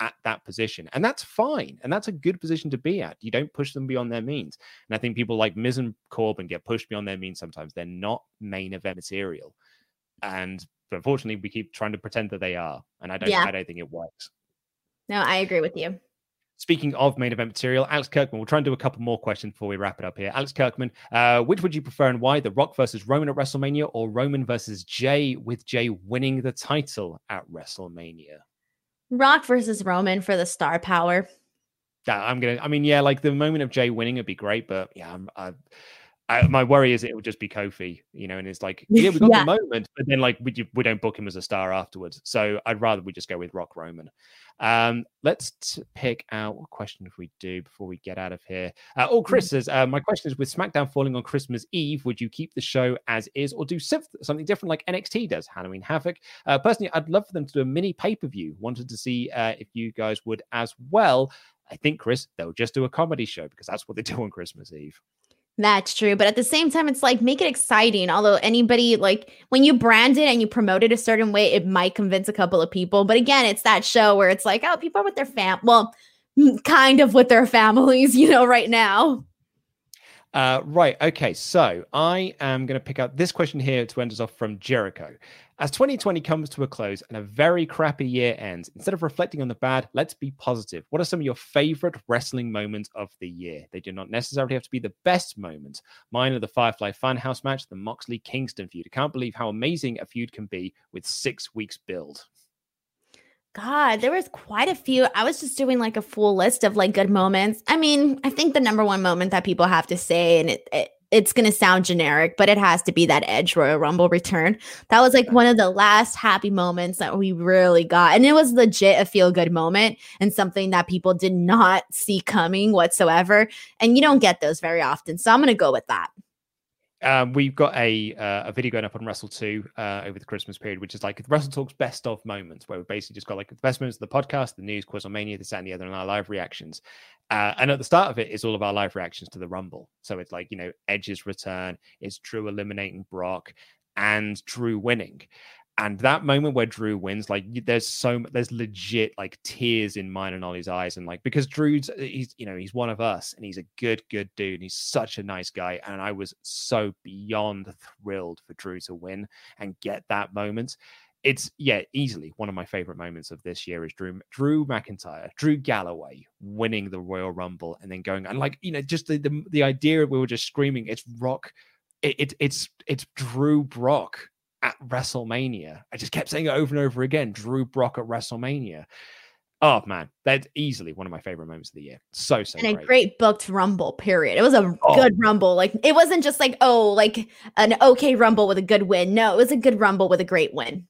at that position. And that's fine. And that's a good position to be at. You don't push them beyond their means. And I think people like Miz and Corbin get pushed beyond their means sometimes. They're not main event material. And unfortunately, we keep trying to pretend that they are. And I don't, yeah. I don't think it works. No, I agree with you. Speaking of main event material, Alex Kirkman, we'll try and do a couple more questions before we wrap it up here. Alex Kirkman, uh, which would you prefer and why? The Rock versus Roman at WrestleMania or Roman versus Jay, with Jay winning the title at WrestleMania? Rock versus Roman for the star power. Yeah, I'm going to, I mean, yeah, like the moment of Jay winning would be great, but yeah, I'm, I, I, my worry is it would just be Kofi, you know, and it's like, yeah, we got yeah. the moment, but then like we, we don't book him as a star afterwards. So I'd rather we just go with Rock Roman. Um, let's t- pick out what question if we do before we get out of here. Uh, oh, Chris says, uh, my question is, with SmackDown falling on Christmas Eve, would you keep the show as is or do something different like N X T does, Halloween Havoc? Uh, personally, I'd love for them to do a mini pay-per-view. Wanted to see uh, if you guys would as well. I think, Chris, they'll just do a comedy show because that's what they do on Christmas Eve. That's true. But at the same time, it's like, make it exciting. Although anybody, like when you brand it and you promote it a certain way, it might convince a couple of people. But again, it's that show where it's like, oh, people are with their fam. Well, kind of with their families, you know, right now. Uh, right. Okay. So I am going to pick out this question here to end us off from Jericho. As twenty twenty comes to a close and a very crappy year ends, instead of reflecting on the bad, let's be positive. What are some of your favorite wrestling moments of the year? They do not necessarily have to be the best moments. Mine are the Firefly Funhouse match, the Moxley Kingston feud. I can't believe how amazing a feud can be with six weeks build. God, there was quite a few. I was just doing like a full list of like good moments. I mean, I think the number one moment that people have to say, and it, it it's going to sound generic, but it has to be that Edge Royal Rumble return. That was like one of the last happy moments that we really got. And it was legit a feel good moment and something that people did not see coming whatsoever. And you don't get those very often. So I'm going to go with that. Um, we've got a uh, a video going up on Wrestle two uh, over the Christmas period, which is like Wrestle Talk's best of moments, where we basically just got like the best moments of the podcast, the news, Quizlemania, this, that, and the other, and our live reactions. Uh, and at the start of it is all of our live reactions to the Rumble. So it's like, you know, Edge's return, it's Drew eliminating Brock, and Drew winning. And that moment where Drew wins, like there's so there's legit like tears in mine and Ollie's eyes, and like because Drew's he's you know he's one of us and he's a good good dude and he's such a nice guy, and I was so beyond thrilled for Drew to win and get that moment. It's yeah easily one of my favorite moments of this year is Drew Drew McIntyre, Drew Galloway winning the Royal Rumble and then going and like you know just the the, the idea we were just screaming it's Rock, it, it it's it's Drew Brock at WrestleMania. I just kept saying it over and over again. Drew Brock at WrestleMania. Oh man, that's easily one of my favorite moments of the year. So, so and a great. great booked Rumble, period. It was a oh. good Rumble. Like it wasn't just like, oh, like an okay Rumble with a good win. No, it was a good Rumble with a great win.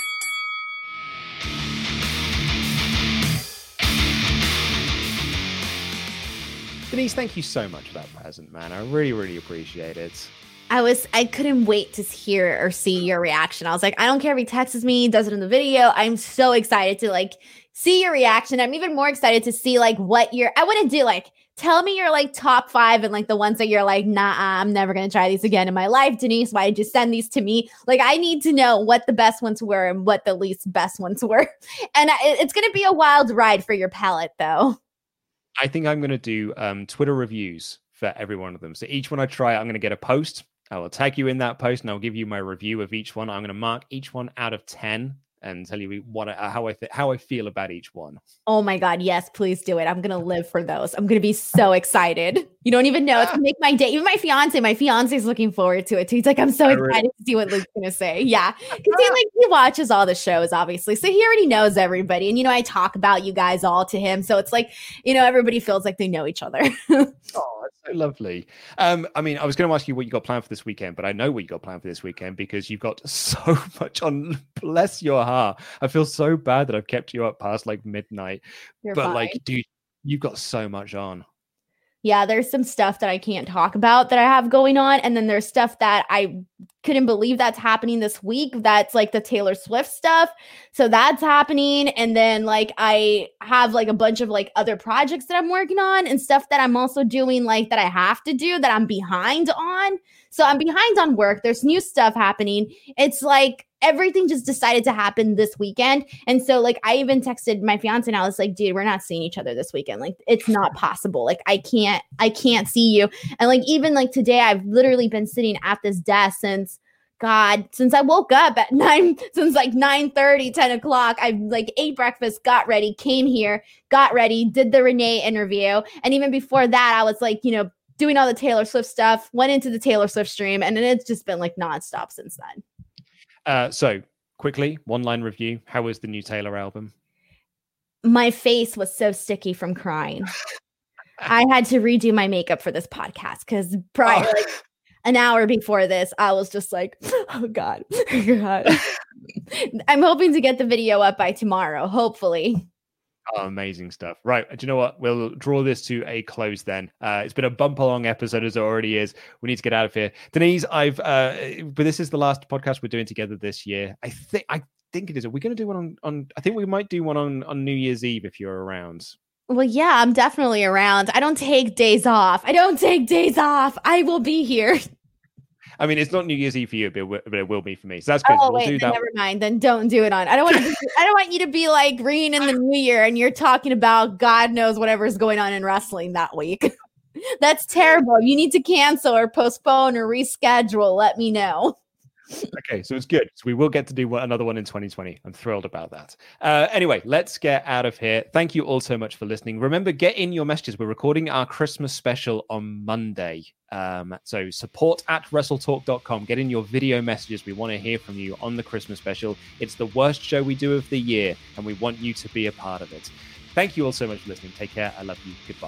Denise, thank you so much for that present, man. I really, really appreciate it. I was, I couldn't wait to hear or see your reaction. I was like, I don't care if he texts me, does it in the video. I'm so excited to like see your reaction. I'm even more excited to see like what you're, I want to do like, tell me your like top five and like the ones that you're like, nah, I'm never going to try these again in my life. Denise, why did you send these to me? Like, I need to know what the best ones were and what the least best ones were. And I, it's going to be a wild ride for your palate though. I think I'm going to do um, Twitter reviews for every one of them. So each one I try, I'm going to get a post. I will tag you in that post and I'll give you my review of each one. I'm going to mark each one out of ten and tell you what I, how I th- how I feel about each one. Oh my God, yes, please do it. I'm going to live for those. I'm going to be so excited. You don't even know. It's going to make my day. Even my fiance, my fiance is looking forward to it too. He's like, I'm so excited really? to see what Luke's going to say. Yeah. Because he like he watches all the shows, obviously. So he already knows everybody. And, you know, I talk about you guys all to him. So it's like, you know, everybody feels like they know each other. Oh, that's so lovely. Um, I mean, I was going to ask you what you got planned for this weekend, but I know what you got planned for this weekend because you've got so much on. Bless your heart. I feel so bad that I've kept you up past like midnight. You're but fine. Like, dude, you've got so much on. Yeah, there's some stuff that I can't talk about that I have going on. And then there's stuff that I couldn't believe that's happening this week. That's like the Taylor Swift stuff. So that's happening. And then like I have like a bunch of like other projects that I'm working on and stuff that I'm also doing like that I have to do that I'm behind on. So I'm behind on work. There's new stuff happening. It's like everything just decided to happen this weekend. And so like, I even texted my fiance and I was like, dude, we're not seeing each other this weekend. Like, it's not possible. Like, I can't, I can't see you. And like, even like today, I've literally been sitting at this desk since God, since I woke up at nine, since like nine thirty, ten o'clock, I like ate breakfast, got ready, came here, got ready, did the Renee interview. And even before that, I was like, you know, doing all the Taylor Swift stuff, went into the Taylor Swift stream, and then it's just been like nonstop since then. Uh, so quickly, one line review. How was the new Taylor album? My face was so sticky from crying. I had to redo my makeup for this podcast because prior, oh. like, an hour before this, I was just like, oh God, God. I'm hoping to get the video up by tomorrow, hopefully. Oh, amazing stuff. Right. Do you know what? We'll draw this to a close then. Uh, it's been a bumper long episode as it already is. We need to get out of here. Denise, I've, uh, but this is the last podcast we're doing together this year. I think, I think it is. Are we going to do one on, on, I think we might do one on, on New Year's Eve if you're around. Well, yeah, I'm definitely around. I don't take days off. I don't take days off. I will be here. I mean, it's not New Year's Eve for you, but it, will, but it will be for me. So that's good. Oh, we'll wait, do then that. Never mind. Then don't do it on. I don't want to. Be, I don't want you to be like ringing in the new year and you're talking about God knows whatever's going on in wrestling that week. That's terrible. You need to cancel or postpone or reschedule. Let me know. Okay, so it's good. So we will get to do one, another one in twenty twenty. I'm thrilled about that. Uh, anyway, let's get out of here. Thank you all so much for listening. Remember, get in your messages. We're recording our Christmas special on Monday. Um, so support at wrestletalk dot com. Get in your video messages. We want to hear from you on the Christmas special. It's the worst show we do of the year, and we want you to be a part of it. Thank you all so much for listening. Take care. I love you. Goodbye.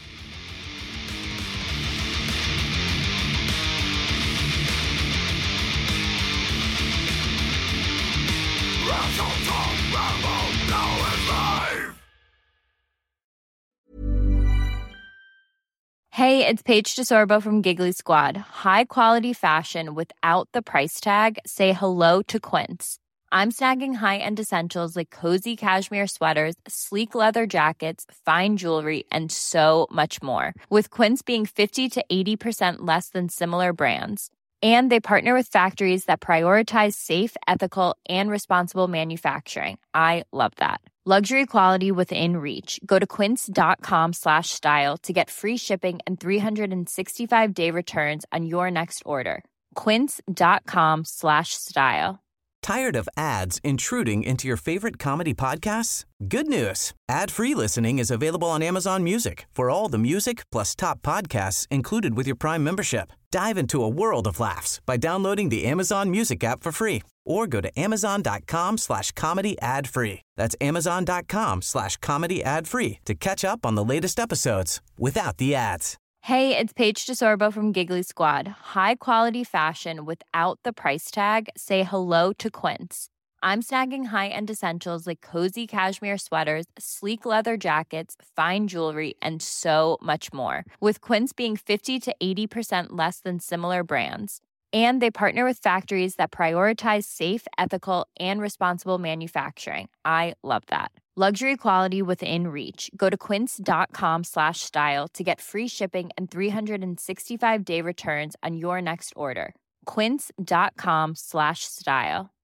Hey, it's Paige DeSorbo from Giggly Squad. High quality fashion without the price tag. Say hello to Quince. I'm snagging high-end essentials like cozy cashmere sweaters, sleek leather jackets, fine jewelry, and so much more. With Quince being fifty to eighty percent less than similar brands. And they partner with factories that prioritize safe, ethical, and responsible manufacturing. I love that. Luxury quality within reach. Go to quince.com slash style to get free shipping and three sixty-five day returns on your next order. Quince.com slash style. Tired of ads intruding into your favorite comedy podcasts? Good news. Ad-free listening is available on Amazon Music for all the music plus top podcasts included with your Prime membership. Dive into a world of laughs by downloading the Amazon Music app for free or go to amazon.com slash comedy ad free. That's amazon.com slash comedy ad free to catch up on the latest episodes without the ads. Hey, it's Paige DeSorbo from Giggly Squad. High quality fashion without the price tag. Say hello to Quince. I'm snagging high-end essentials like cozy cashmere sweaters, sleek leather jackets, fine jewelry, and so much more. With Quince being fifty to eighty percent less than similar brands. And they partner with factories that prioritize safe, ethical, and responsible manufacturing. I love that. Luxury quality within reach. Go to quince.com slash style to get free shipping and three sixty-five day returns on your next order. Quince.com slash style.